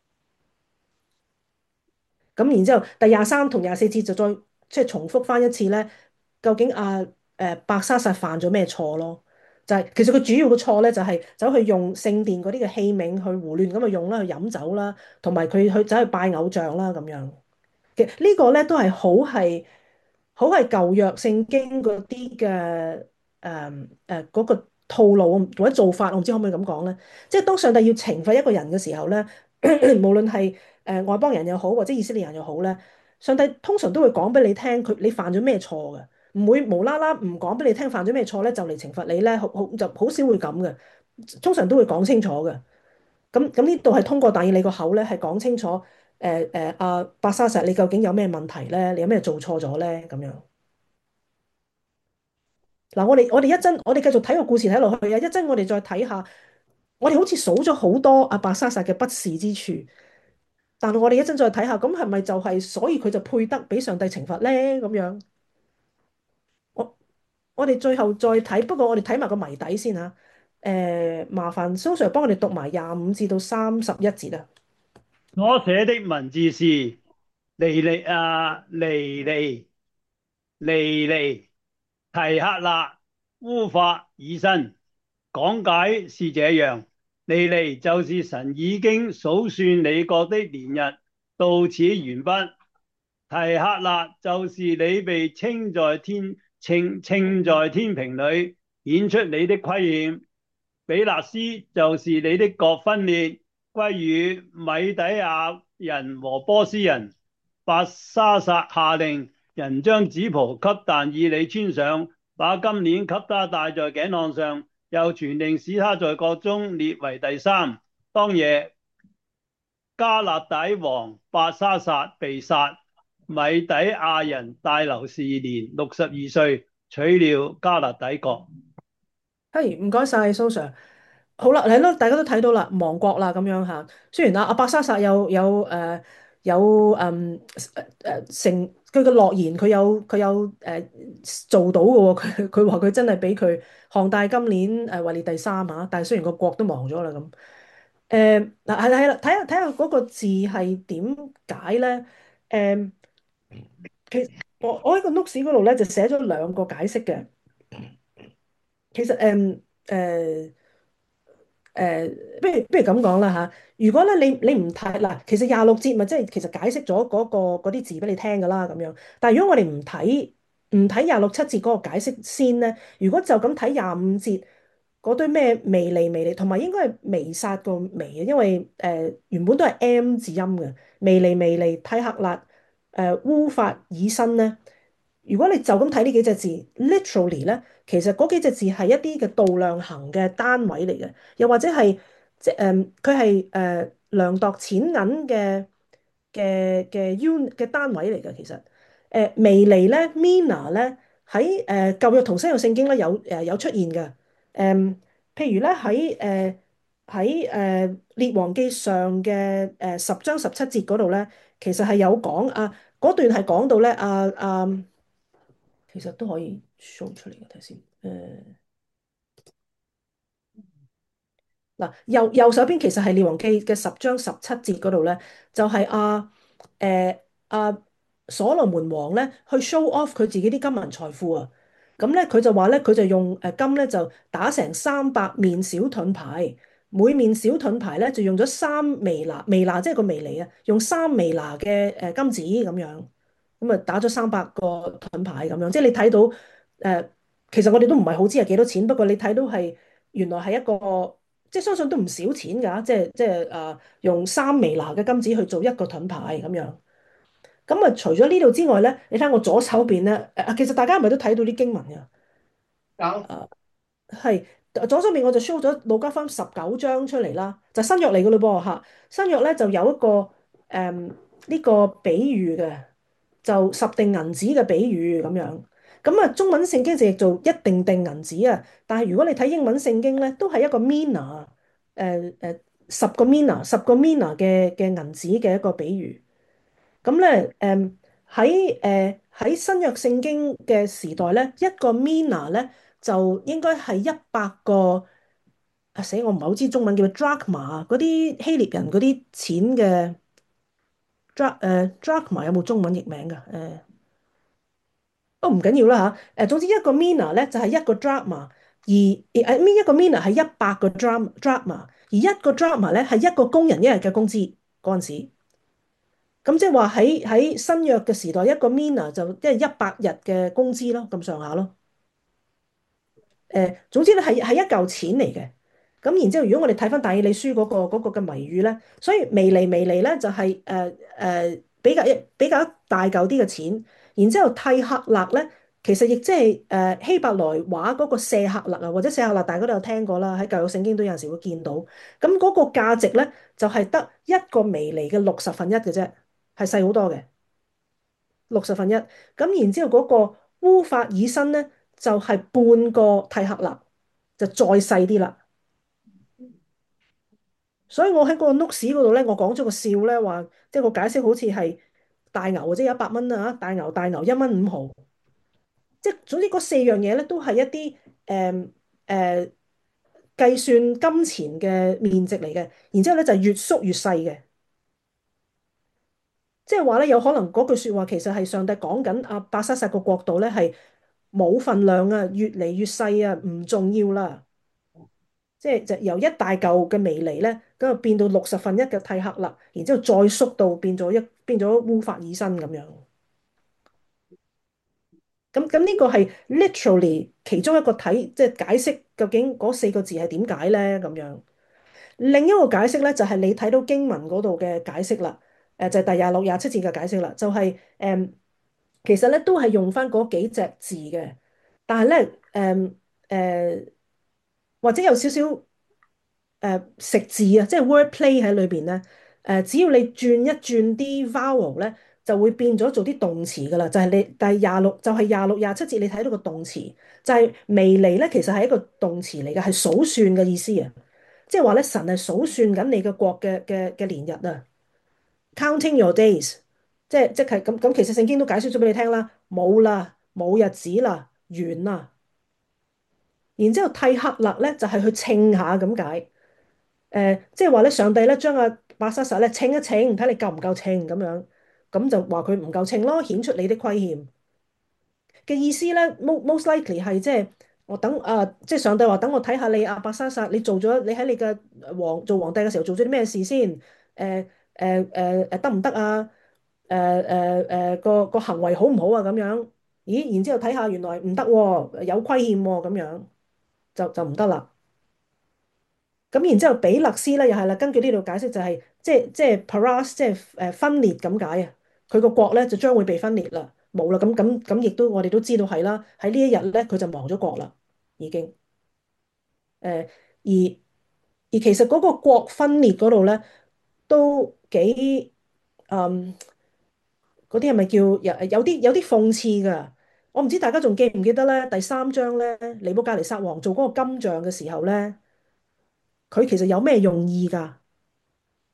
[SPEAKER 2] 咁然之後，第廿三同廿四節就再即係重複翻一次咧，究竟阿誒伯沙撒犯咗咩錯咯？就係、其實佢主要嘅錯咧，就係走去用聖殿嗰啲嘅器皿去胡亂咁去用啦，去飲酒啦，同埋佢去走去拜偶像啦咁樣。其實呢個咧都係好係好係舊約聖經嗰啲嘅誒誒嗰個套路或者做法，我唔知可唔可以咁講咧？即係當上帝要懲罰一個人嘅時候咧，無論係誒外邦人又好，或者以色列人又好咧，上帝通常都會講俾你聽，佢你犯咗咩錯嘅，唔會無啦啦唔講俾你聽犯咗咩錯咧，就嚟懲罰你咧，好好就好少會咁嘅，通常都會講清楚嘅。咁咁呢度係通過但以理個口咧，係講清楚誒誒阿伯沙撒，你究竟有咩問題咧？你有咩做錯咗咧？咁樣嗱，我哋我哋一陣，我哋繼續睇個故事睇落去啊！一陣我哋再睇下，我哋好似數咗好多阿伯沙撒嘅不是之處，但係我哋一陣再睇下，咁係咪就係所以佢就配得俾上帝懲罰咧？咁樣，我我哋最後再睇，不過我哋睇埋個謎底先嚇。誒，麻煩蘇 Sir 幫我哋讀埋廿五至到三十一節啊！
[SPEAKER 1] 所寫的文字是尼利啊尼利尼利提克勒烏法珥新。講解是這樣：尼利就是神已經數算你國的年日，到此完畢。提克勒就是你被稱在天稱稱在天平裏，顯出你的虧欠。比勒斯就是你的國分裂，歸與米底亞人和波斯人。伯沙撒下令人將紫袍給但以理穿上，把金鏈給他戴在頸項上，又傳令使他在國中列為第三。當夜，加勒底王伯沙撒被殺，米底亞人大流士年六十二歲，取了加勒底國。
[SPEAKER 2] 係唔該晒蘇 Sir。好啦，係咯，大家都睇到啦，亡國啦咁樣嚇。雖然阿阿伯沙撒有有誒、呃、有嗯誒誒成佢嘅諾言，佢有佢有誒、呃、做到嘅喎。佢佢話佢真係俾佢項戴金鏈誒位列第三嚇，但係雖然個國都亡咗啦咁。誒嗱係係啦，睇下睇下嗰個字係點解咧？誒、其實我我喺個 notes 嗰度咧就寫咗兩個解釋嘅。其實誒誒誒，不如不如咁講啦嚇。如果咧你你唔睇嗱，其實廿六節咪即係其實解釋咗嗰個嗰啲字俾你聽㗎啦咁樣。但係如果我哋唔睇唔睇廿六七節嗰個解釋先咧，如果就咁睇廿五節嗰堆咩微利微利，同埋應該係微殺個微嘅，因為誒、呃、原本都係 M 字音嘅微利微利梯克勒誒烏法珥新咧。如果你就咁睇呢幾隻字，literally 咧，其實嗰幾隻字係一啲嘅度量衡嘅單位嚟嘅，又或者係即係誒佢係誒量度錢銀嘅嘅嘅 unit 嘅單位嚟嘅。其實誒、呃、微厘咧 mina 咧喺誒舊約同新約聖經咧有誒、呃、有出現嘅。誒、呃、譬如咧喺誒喺誒列王記上嘅誒十章十七節嗰度咧。 其實係有講啊，嗰段係講到咧啊啊，其實都可以 show 出嚟嘅，睇先。誒嗱，右右手邊其實係《列王記》嘅十章十七節嗰度咧，就係阿誒阿所羅門王咧去 show off 佢自己啲金銀財富啊。咁咧佢就話咧，佢就用誒金咧就打成三百面小盾牌，每面小盾牌咧就用咗三微拿，微拿即係個微厘啊，用三微拿嘅誒金子咁樣，咁啊打咗三百個盾牌咁樣，即係你睇到誒、呃，其實我哋都唔係好知係幾多錢，不過你睇到係原來係一個。即係相信都唔少錢㗎，即係即係誒用三微拿嘅金子去做一個盾牌咁樣。咁啊，除咗呢度之外咧，你睇我左手邊咧，誒其實大家係咪都睇到啲經文㗎？
[SPEAKER 4] 有
[SPEAKER 2] 係左手邊我就 show 咗路加福音十九章出嚟啦，就新約嚟嘅咯噃嚇。新約咧就有一個誒呢、嗯呢個比喻嘅，就十定銀子嘅比喻咁樣。咁啊，中文聖經就譯做一定定銀子啊，但係如果你睇英文聖經咧，都係一個 mina 誒誒十個 mina 十個 mina 嘅嘅銀子嘅一個比喻。咁咧，誒喺誒喺新約聖經嘅時代咧，一個 mina 咧就應該係一百個啊死，我唔係好知中文叫做 drachma 嗰啲希臘人嗰啲錢嘅 dra 誒 drachma 有冇中文譯名㗎？誒都唔緊要啦嚇。誒總之一個 mina 咧就係一個 drachma，而誒誒一個 mina 係一百個 dram drachma，而一個 drachma 咧係一個工人一日嘅工資嗰陣時。咁即係話喺喺新約嘅時代，一個 mina 就即係一百日嘅工資咯，咁上下咯。誒，總之咧係係一嚿錢嚟嘅。咁然之後，如果我哋睇翻但以理書嗰個嗰個嘅謎語咧，所以微利微利咧就係誒誒比較一比較大嚿啲嘅錢。然之後替克勒咧，其實亦即係誒希伯來話嗰個舍客勒啊，或者舍客勒，大家都有聽過啦，喺舊約聖經都有陣時會見到。咁嗰個價值咧就係得一個微利嘅六十分一嘅啫。係細好多嘅，六十分一。咁然之後嗰個烏法爾新咧，就係、是、半個替克勒，就再細啲啦。所以我喺嗰個 notes 嗰度咧，我講咗個笑咧，話即係個解釋好似係大牛或者一百蚊啊，大牛大牛一蚊五毫，即係總之嗰四樣嘢咧都係一啲誒誒計算金錢嘅面值嚟嘅，然之後咧就越縮越細嘅。即係話咧，有可能嗰句説話其實係上帝講緊阿伯沙撒個國度咧係冇份量啊，越嚟越細啊，唔重要啦。即係就由一大嚿嘅微厘咧，咁啊變到六十分一嘅替克啦，然之後再縮到變咗一變咗烏法爾新咁樣。咁咁呢個係 literally 其中一個睇，即係解釋究竟嗰四個字係點解咧咁樣。另一個解釋咧就係你睇到經文嗰度嘅解釋啦，誒就係第廿六、廿七節嘅解釋啦，就係誒。其實咧都係用翻嗰幾隻字嘅，但係咧誒誒或者有少少誒食字啊，即係 wordplay 喺裏邊咧。誒、只要你轉一轉啲 vowel 咧，就會變咗做啲動詞噶啦。就係、是、你第廿六就係廿六廿七節，你睇到個動詞就係、是、微利咧，其實係一個動詞嚟嘅，係數算嘅意思啊。即係話咧，神係數算緊你嘅國嘅嘅嘅年日啊。Counting your days，即係即係咁咁，其實聖經都解釋咗俾你聽啦，冇啦，冇日子啦，完啦。然之後替克勒咧就係、是、去稱下咁解，誒、即係話咧上帝咧將阿伯沙撒咧稱一稱，睇你夠唔夠稱咁樣，咁就話佢唔夠稱咯，顯出你的虧欠嘅意思咧，most most likely 係即係我等啊，即係上帝話等我睇下你阿伯沙撒，你做咗你喺你嘅皇做皇帝嘅時候做咗啲咩事先？誒誒誒誒得唔得啊？誒誒誒個個行為好唔好啊？咁樣，咦？然之後睇下原來唔得喎，有虧欠喎，咁樣就就唔得啦。咁然之後比勒斯咧又係啦，根據呢度解釋就係、即係即係 paras 即係誒分裂咁解啊。佢個國咧就將會被分裂啦，冇啦。咁咁咁亦都我哋都知道係啦。喺呢一日咧佢就亡咗國啦，已經誒、而而其實嗰個國分裂嗰度咧都幾嗯。嗰啲係咪叫有有啲有啲諷刺㗎？我唔知大家仲記唔記得咧？第三章咧，尼布甲尼撒王做嗰個金像嘅時候咧，佢其實有咩用意㗎？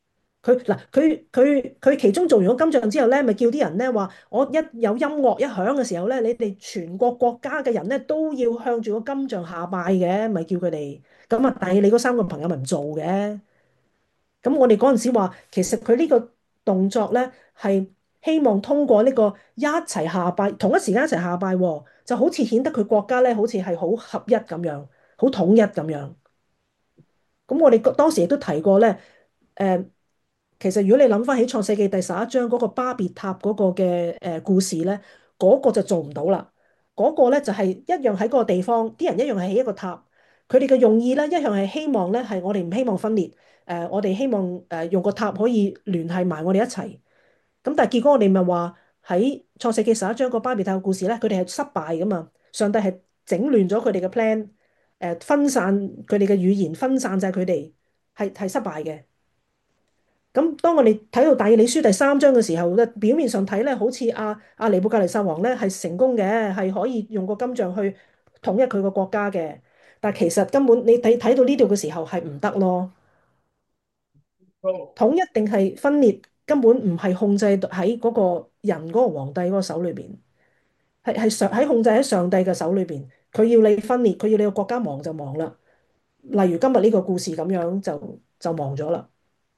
[SPEAKER 2] 佢嗱佢佢佢其中做完個金像之後咧，咪叫啲人咧話，我一有音樂一響嘅時候咧，你哋全國國家嘅人咧都要向住個金像下拜嘅，咪叫佢哋。咁啊，但係你嗰三個朋友咪唔做嘅。咁我哋嗰陣時話，其實佢呢個動作咧係希望通過呢個一齊下拜，同一時間一齊下拜喎，就好似顯得佢國家咧好似係好合一咁樣，好統一咁樣。咁我哋個當時亦都提過咧，誒、其實如果你諗翻起創世記第十一章嗰個巴別塔嗰個嘅誒故事咧，嗰、個就做唔到啦。嗰、個咧就係一樣喺嗰個地方，啲人一樣係起一個塔，佢哋嘅用意咧一樣係希望咧係我哋唔希望分裂，誒、我哋希望誒用個塔可以聯繫埋我哋一齊。咁但係結果我哋咪話喺創世記十一章個巴別塔嘅故事咧，佢哋係失敗噶嘛，上帝係整亂咗佢哋嘅 plan，誒分散佢哋嘅語言，分散晒佢哋，係係失敗嘅。咁當我哋睇到但以理書第三章嘅時候咧，表面上睇咧好似阿阿尼布甲尼撒王咧係成功嘅，係可以用個金像去統一佢個國家嘅。但係其實根本你睇睇到呢度嘅時候係唔得咯，統一定係分裂，根本唔係控制喺嗰個人嗰個皇帝嗰個手裏邊，係係上喺控制喺上帝嘅手裏邊。佢要你分裂，佢要你個國家亡就亡啦。例如今日呢個故事咁樣就就亡咗啦。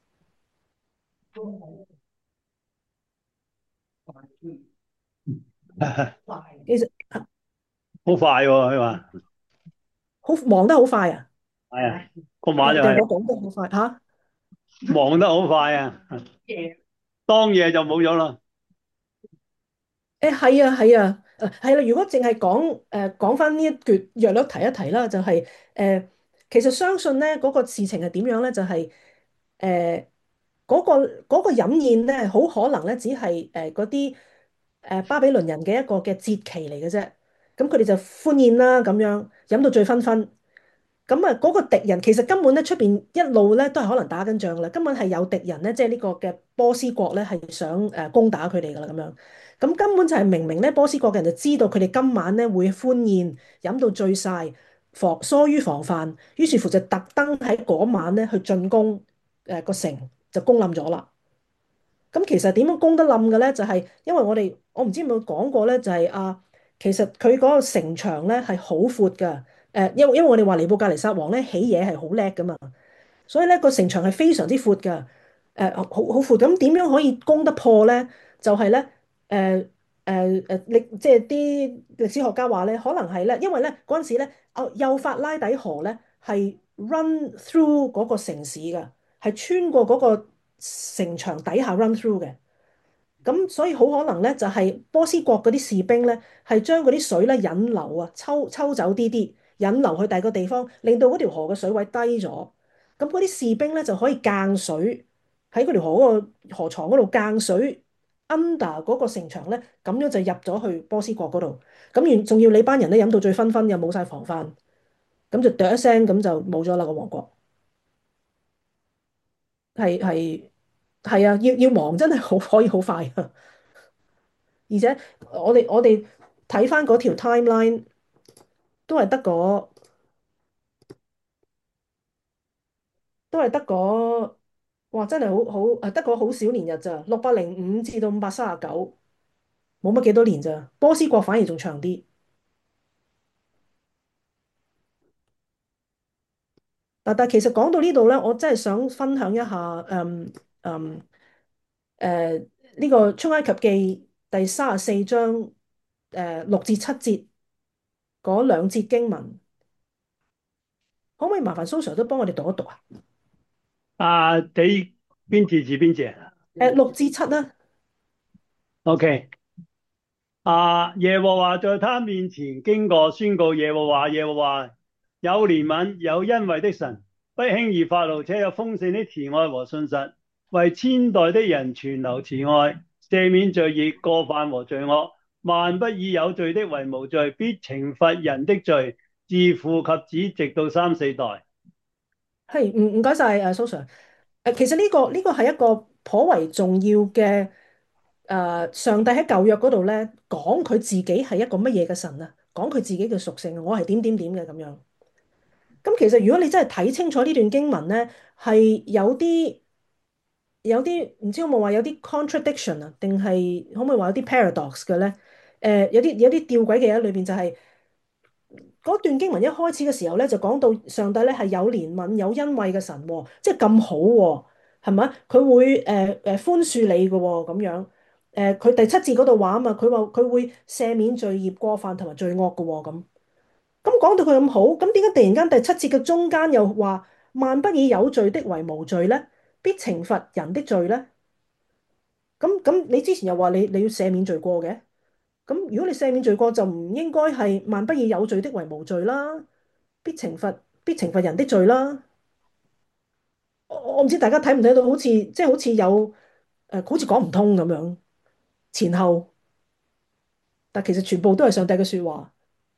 [SPEAKER 2] 其實
[SPEAKER 1] 好快喎，佢話
[SPEAKER 2] 好忙得好快啊！
[SPEAKER 1] 係啊，個馬就係
[SPEAKER 2] 定我講得好快嚇？
[SPEAKER 1] 忙得好快啊，當夜就冇咗啦。
[SPEAKER 2] 誒係啊係啊，誒係啦。如果淨係講誒講翻呢一橛，略略提一提啦，就係、誒其實相信咧嗰、個事情係點樣咧？就係誒嗰個嗰、個飲宴咧，好可能咧只係誒嗰啲誒巴比倫人嘅一個嘅節期嚟嘅啫。咁佢哋就歡宴啦，咁樣飲到醉醺醺。咁啊，嗰個敵人其實根本咧出邊一路咧都係可能打緊仗啦，根本係有敵人咧，即係呢個嘅波斯國咧係想誒攻打佢哋噶啦咁樣。咁根本就係明明咧波斯國嘅人就知道佢哋今晚咧會歡宴，飲到醉晒，防疏於防範，於是乎就特登喺嗰晚咧去進攻誒個城，就攻冧咗啦。咁其實點樣攻得冧嘅咧？就係因為我哋我唔知有冇講過咧，就係啊，其實佢嗰個城牆咧係好闊㗎。誒，因為因為我哋話尼布甲尼撒王咧起嘢係好叻㗎嘛，所以咧個城牆係非常之闊㗎。誒，好好闊。咁點樣可以攻得破咧？就係咧誒誒誒歷即係啲歷史學家話咧，可能係咧，因為咧嗰陣時咧，哦幼發拉底河咧係 run through 嗰個城市㗎，係穿過嗰個城牆底下 run through 嘅。咁所以好可能咧，就係波斯國嗰啲士兵咧，係將嗰啲水咧引流啊，抽抽走啲啲，引流去第二個地方，令到嗰條河嘅水位低咗。咁嗰啲士兵咧就可以間水喺嗰條河嗰個河床嗰度間水 under 嗰個城牆咧，咁樣就入咗去波斯國嗰度。咁完仲要你班人咧飲到醉醺醺，又冇晒防範，咁就啄一聲咁就冇咗啦個王國。係係係啊，要要忙真係好可以好快啊！而且我哋我哋睇翻嗰條 timeline 都係得個都係得個，哇！真係好好誒，得個好少年日咋，六百零五至到五百三十九，冇乜幾多年咋。波斯國反而仲長啲。但但其實講到呢度咧，我真係想分享一下誒誒誒呢個出埃及記第三十四章誒、呃、六至七節嗰兩節經文，可唔可以麻煩蘇 Sir 都幫我哋讀一讀啊？
[SPEAKER 1] 啊，你邊字字邊字啊
[SPEAKER 2] 誒六至七啦。
[SPEAKER 1] ？OK。啊！耶和華在他面前經過，宣告耶和華，耶和華有憐憫、有恩惠的神，不輕易發怒，且有豐盛的慈愛和信實，為千代的人存留慈愛，赦免罪孽、過犯和罪惡，萬不以有罪的為無罪，必懲罰人的罪，自父及子，直到三四代。
[SPEAKER 2] 係，唔唔該晒誒蘇 Sir。誒，其實呢個呢個係一個頗為重要嘅誒，上帝喺舊約嗰度咧講佢自己係一個乜嘢嘅神啊，講佢自己嘅屬性，我係點點點嘅咁樣。咁其實如果你真係睇清楚呢段經文咧，係有啲有啲唔知有冇話有啲 contradiction 啊，定係可唔可以話有啲 paradox 嘅咧？誒、有啲有啲吊詭嘅嘢喺裏邊就係、嗰段經文一開始嘅時候咧，就講到上帝咧係有憐憫、有恩惠嘅神喎，即係咁好喎，係咪？佢會誒誒、呃、寬恕你嘅喎，咁樣誒佢、第七節嗰度話啊嘛，佢話佢會赦免罪孽過犯同埋罪惡嘅喎，咁咁講到佢咁好，咁點解突然間第七節嘅中間又話萬不以有罪的為無罪咧，必懲罰人的罪咧？咁咁你之前又話你你要赦免罪過嘅？咁如果你赦免罪過，就唔應該係萬不以有罪的為無罪啦，必懲罰必懲罰人的罪啦。我我唔知大家睇唔睇到，好似即係好似有誒，好似講唔通咁樣前後，但其實全部都係上帝嘅説話。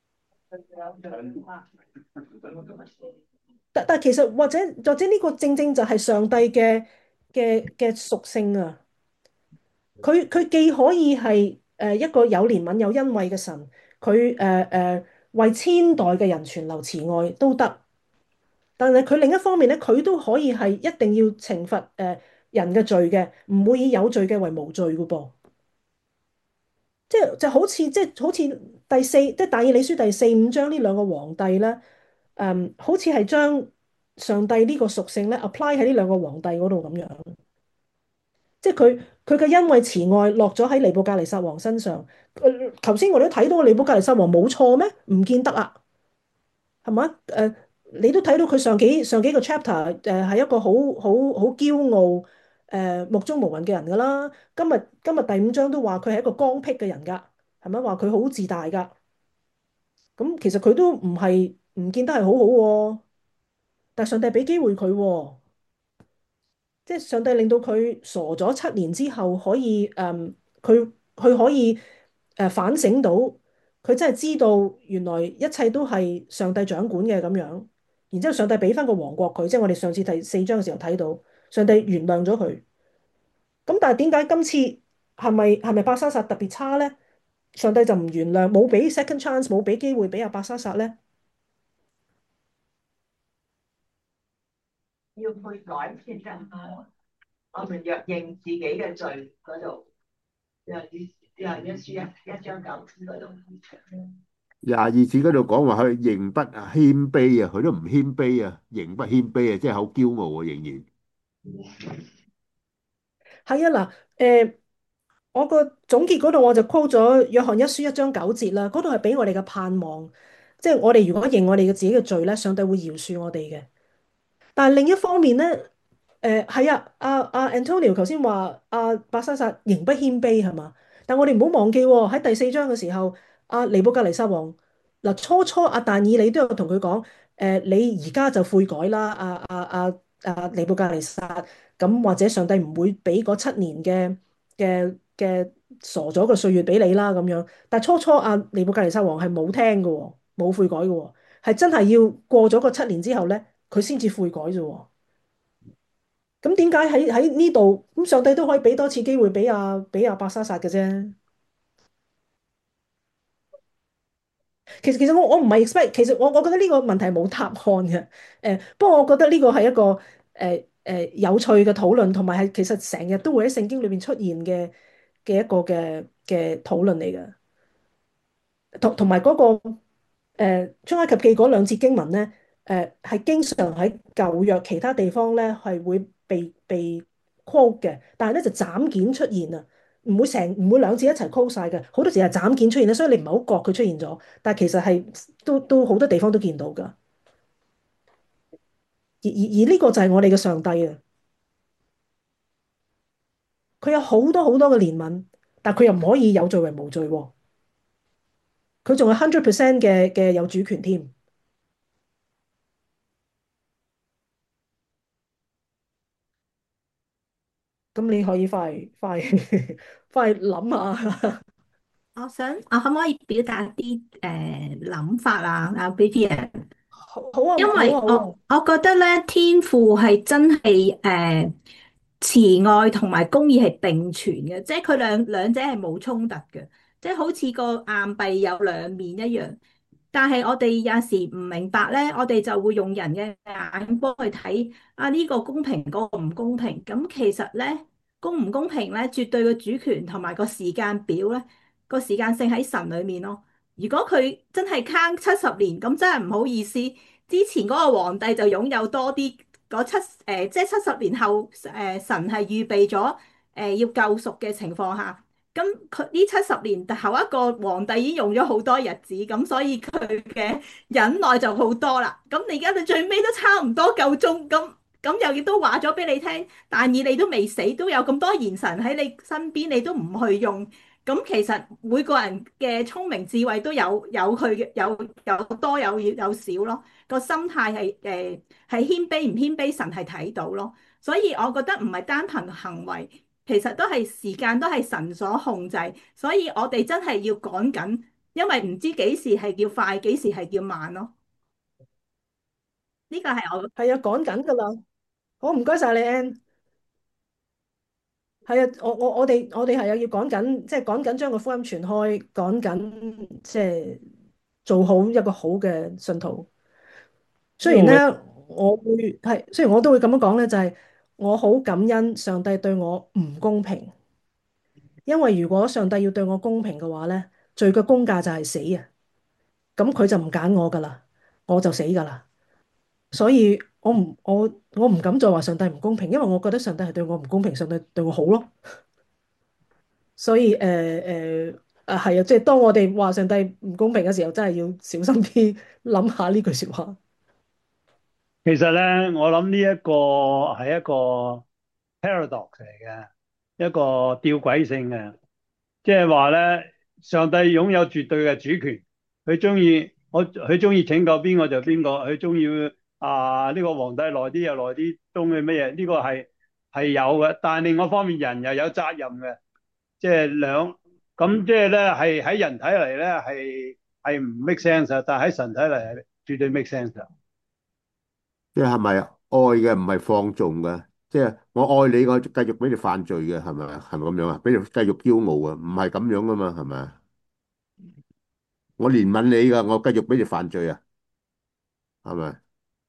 [SPEAKER 2] 但但其實或者或者呢個正正就係上帝嘅嘅嘅屬性啊！佢佢既可以係誒一個有憐憫有恩惠嘅神，佢誒誒為千代嘅人存留慈愛都得。但係佢另一方面咧，佢都可以係一定要懲罰誒人嘅罪嘅，唔會以有罪嘅為無罪嘅噃。即係就好似即係好似第四即係但以理書第四五章呢兩個皇帝咧，誒好似係將上帝呢個屬性咧 apply 喺呢兩個皇帝嗰度咁樣。即係佢佢嘅恩惠慈愛落咗喺尼布甲尼撒王身上。誒頭先我哋都睇到尼布甲尼撒王冇錯咩？唔見得啊！係嘛？誒、你都睇到佢上幾上幾個 chapter 誒、係一個好好好驕傲誒、目中無人嘅人㗎啦。今日今日第五章都話佢係一個剛愎嘅人㗎，係咪？話佢好自大㗎。咁其實佢都唔係唔見得係好好喎，但係上帝俾機會佢喎，即係上帝令到佢傻咗七年之後可以誒，佢、佢可以誒、反省到，佢真係知道原來一切都係上帝掌管嘅咁樣。然之後上帝俾翻個王國佢，即係我哋上次第四章嘅時候睇到，上帝原諒咗佢。咁但係點解今次係咪係咪伯沙撒特別差咧？上帝就唔原諒，冇俾 second chance，冇俾機會俾阿伯沙撒咧？
[SPEAKER 5] 要悔改先得。我們若認自己嘅罪嗰度，又一又一書一一章九節嗰度。
[SPEAKER 3] 廿二節嗰度講話佢仍不謙卑啊，佢都唔謙卑啊，仍不謙卑啊，即係好驕傲啊，仍然。
[SPEAKER 2] 係啊，嗱，誒，我個總結嗰度我就 quote 咗約翰一書一章九節啦，嗰度係俾我哋嘅盼望，即係我哋如果認我哋嘅自己嘅罪咧，上帝會饒恕我哋嘅。但係另一方面咧，誒係啊，阿阿 Antonio 頭先話阿伯沙撒仍不謙卑係嘛？但我哋唔好忘記喎，喺第四章嘅時候，阿尼布甲尼撒王嗱，初初阿但以理都有同佢講，誒你而家就悔改啦，阿阿阿阿尼布甲尼撒，咁或者上帝唔會俾嗰七年嘅嘅嘅傻咗嘅歲月俾你啦咁樣。但係初初阿尼布甲尼撒王係冇聽嘅喎，冇悔改嘅喎，係真係要過咗個七年之後咧，佢先至悔改啫喎。咁點解喺喺呢度咁上帝都可以俾多次機會俾阿俾阿伯沙撒嘅啫？其實其實我我唔係 expect，其實我我覺得呢個問題冇答案嘅。誒，不過我覺得呢個係一個誒誒、呃呃有趣嘅討論，同埋係其實成日都會喺聖經裏邊出現嘅嘅一個嘅嘅討論嚟嘅。同同埋嗰個誒出埃及記嗰兩節經文咧，誒係經常喺舊約其他地方咧係會被被 quote 嘅，但係咧就斬件出現啊，唔會成唔會兩節一齊 quote 晒嘅，好多時係斬件出現咧，所以你唔係好覺佢出現咗，但係其實係都都好多地方都見到㗎。而而而呢個就係我哋嘅上帝啊，佢有好多好多嘅憐憫，但係佢又唔可以有罪為無罪喎，佢仲係 hundred percent 嘅嘅有主權添。咁你可以快快快諗下。
[SPEAKER 6] 我想我可唔可以表達啲誒諗法啊？阿 Vivian，
[SPEAKER 2] 好好啊，
[SPEAKER 6] 因
[SPEAKER 2] 好啊，好
[SPEAKER 6] 為我
[SPEAKER 2] 啊。
[SPEAKER 6] 我覺得咧，天父係真係誒、呃慈愛同埋公義係並存嘅，即係佢兩兩者係冇衝突嘅，即係好似個硬幣有兩面一樣。 但係我哋有陣時唔明白咧，我哋就會用人嘅眼光去睇啊，呢個公平，嗰個唔公平。咁其實咧，公唔公平咧，絕對嘅主權同埋個時間表咧，個時間性喺神裏面咯。如果佢真係慳七十年，咁真係唔好意思，之前嗰個皇帝就擁有多啲嗰七誒，即係七十年後誒、呃，神係預備咗誒、呃、要救贖嘅情況下。咁佢呢七十年後一個皇帝已經用咗好多日子，咁所以佢嘅忍耐就好多啦。咁你而家你最尾都差唔多夠鐘，咁咁又亦都話咗俾你聽，但以你都未死，都有咁多賢臣喺你身邊，你都唔去用。咁其實每個人嘅聰明智慧都有有佢嘅有有多有有少咯。個心態係誒係謙卑唔謙卑，神係睇到咯。所以我覺得唔係單憑行為。其實都係時間都係神所控制，所以我哋真係要趕緊，因為唔知幾時係叫快，幾時係叫慢咯。呢個係我
[SPEAKER 2] 係啊，趕緊噶啦。好，唔該晒你，Ann。係啊，我我我哋我哋係啊，要趕緊，即係趕緊將個福音傳開，趕緊即係做好一個好嘅信徒。雖然咧，我會係，雖然我都會咁樣講咧，就係我好感恩上帝對我唔公平，因為如果上帝要對我公平嘅話咧，罪嘅公價就係死啊，咁佢就唔揀我噶啦，我就死噶啦。所以我唔我我唔敢再話上帝唔公平，因為我覺得上帝係對我唔公平，上帝對我好咯。所以誒誒啊係啊，即係當我哋話上帝唔公平嘅時候，真係要小心啲諗下呢句説話。
[SPEAKER 1] 其實咧，我諗呢一個係一個 paradox 嚟嘅，一個吊詭性嘅，即係話咧，上帝擁有絕對嘅主權，佢中意我，佢中意拯救邊個就邊個，佢中意啊呢個皇帝耐啲又耐啲，中意乜嘢呢個係係有嘅，但係另外一方面人又有責任嘅，即係兩咁即係咧係喺人睇嚟咧係係唔 make sense 啊，但係喺神睇嚟係絕對 make sense 啊。
[SPEAKER 3] 即係係咪愛嘅唔係放縱嘅？即係我愛你，我繼續俾你犯罪嘅，係咪啊？係咪咁樣啊？俾你繼續驕傲啊？唔係咁樣噶嘛？係咪啊？我憐憫你噶，我繼續俾你犯罪啊？係咪？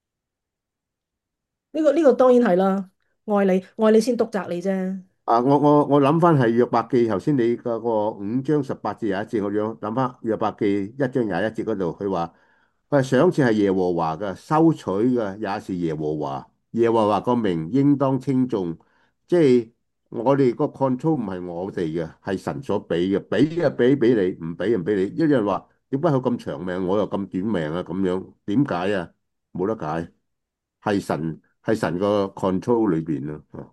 [SPEAKER 2] 呢個呢個當然係啦，愛你愛你先督責你啫。
[SPEAKER 3] 啊！我我我諗翻係約伯記，頭先你嗰個五章十八節有一節，我想諗翻約伯記一章廿一節嗰度，佢話佢係賞賜係耶和華嘅，收取嘅也是耶和華。耶和華個名應當稱頌。即係我哋個 control 唔係我哋嘅，係神所俾嘅，俾嘅俾俾你，唔俾唔俾你。一人話點解佢咁長命，我又咁短命啊？咁樣點解啊？冇得解，係神係神個 control 裏邊啊。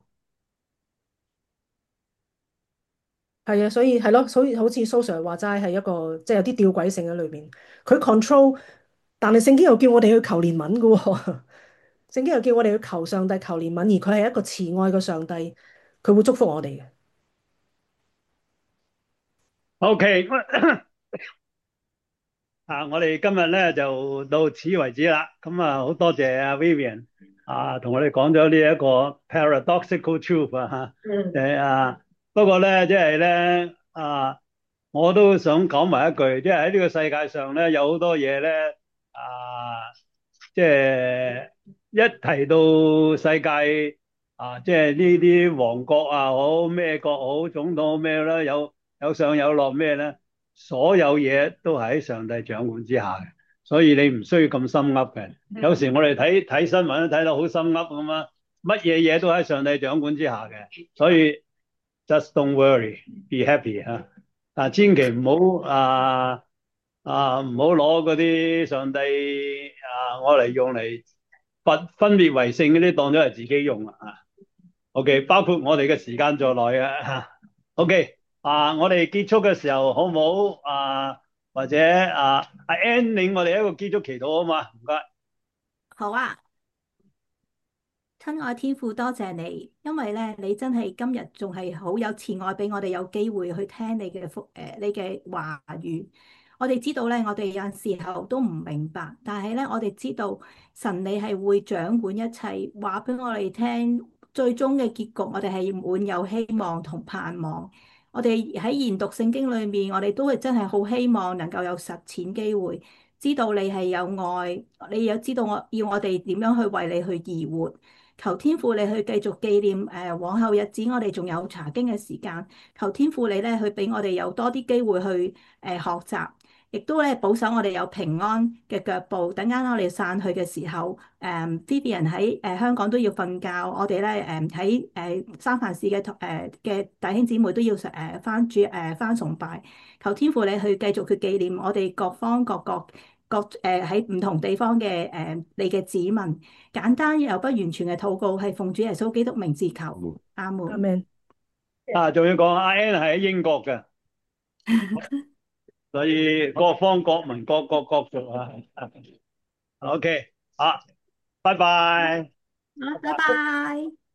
[SPEAKER 2] 係啊，所以係咯，所以好似蘇 Sir 話齋係一個即係有啲吊詭性喺裏邊。佢 control，但係聖經又叫我哋去求憐憫嘅喎。聖經又叫我哋去求上帝求憐憫，而佢係一個慈愛嘅上帝，佢會祝福我哋嘅。
[SPEAKER 1] OK，啊，我哋今日咧就到此為止啦。咁啊，好多謝阿 Vivian 啊，同我哋講咗呢一個 paradoxical truth 啊嚇。誒啊，不過咧，即係咧啊，我都想講埋一句，即係喺呢個世界上咧，有好多嘢咧啊，即係一提到世界啊，即係呢啲王國啊，好咩國好，總統好咩啦，有有上有落咩咧？所有嘢都係喺上帝掌管之下嘅，所以你唔需要咁心噏嘅。有時我哋睇睇新聞都睇到好心噏咁啊，乜嘢嘢都喺上帝掌管之下嘅，所以 just don't worry, be happy 嚇。啊，千祈唔好啊啊唔好攞嗰啲上帝啊，我嚟用嚟分分別為聖嗰啲當咗係自己用啊。OK，包括我哋嘅時間在內啊。OK。啊！我哋結束嘅時候好唔好啊？或者啊，阿 Ann 領我哋一個結束祈禱啊嘛，唔該。
[SPEAKER 6] 好啊，親愛天父，多謝你，因為咧，你真係今日仲係好有慈愛，俾我哋有機會去聽你嘅福誒、呃，你嘅話語。我哋知道咧，我哋有陣時候都唔明白，但係咧，我哋知道神你係會掌管一切，話俾我哋聽，最終嘅結局，我哋係滿有希望同盼望。我哋喺研讀聖經裏面，我哋都係真係好希望能夠有實踐機會， 知道你係有愛，你又知道我要我哋點樣去為你去而活。求天父你去繼續紀念誒、呃、往後日子，我哋仲有查經嘅時間。求天父你咧去俾我哋有多啲機會去誒、呃、學習，亦都咧保守我哋有平安嘅腳步。等間我哋散去嘅時候，誒 Vivian 喺誒香港都要瞓覺，我哋咧誒喺誒三藩市嘅誒嘅弟兄姊妹都要誒翻主誒翻崇拜。求天父你去繼續去紀念我哋各方各國。各誒喺唔同地方嘅誒、呃、你嘅子民，簡單又不完全嘅禱告，係奉主耶穌基督名字求，阿門。
[SPEAKER 2] 阿們。
[SPEAKER 1] 啊，仲要講阿 Ann 係喺英國嘅，所以各方各民各國各族啊。OK，好，拜拜。
[SPEAKER 6] 好，拜拜。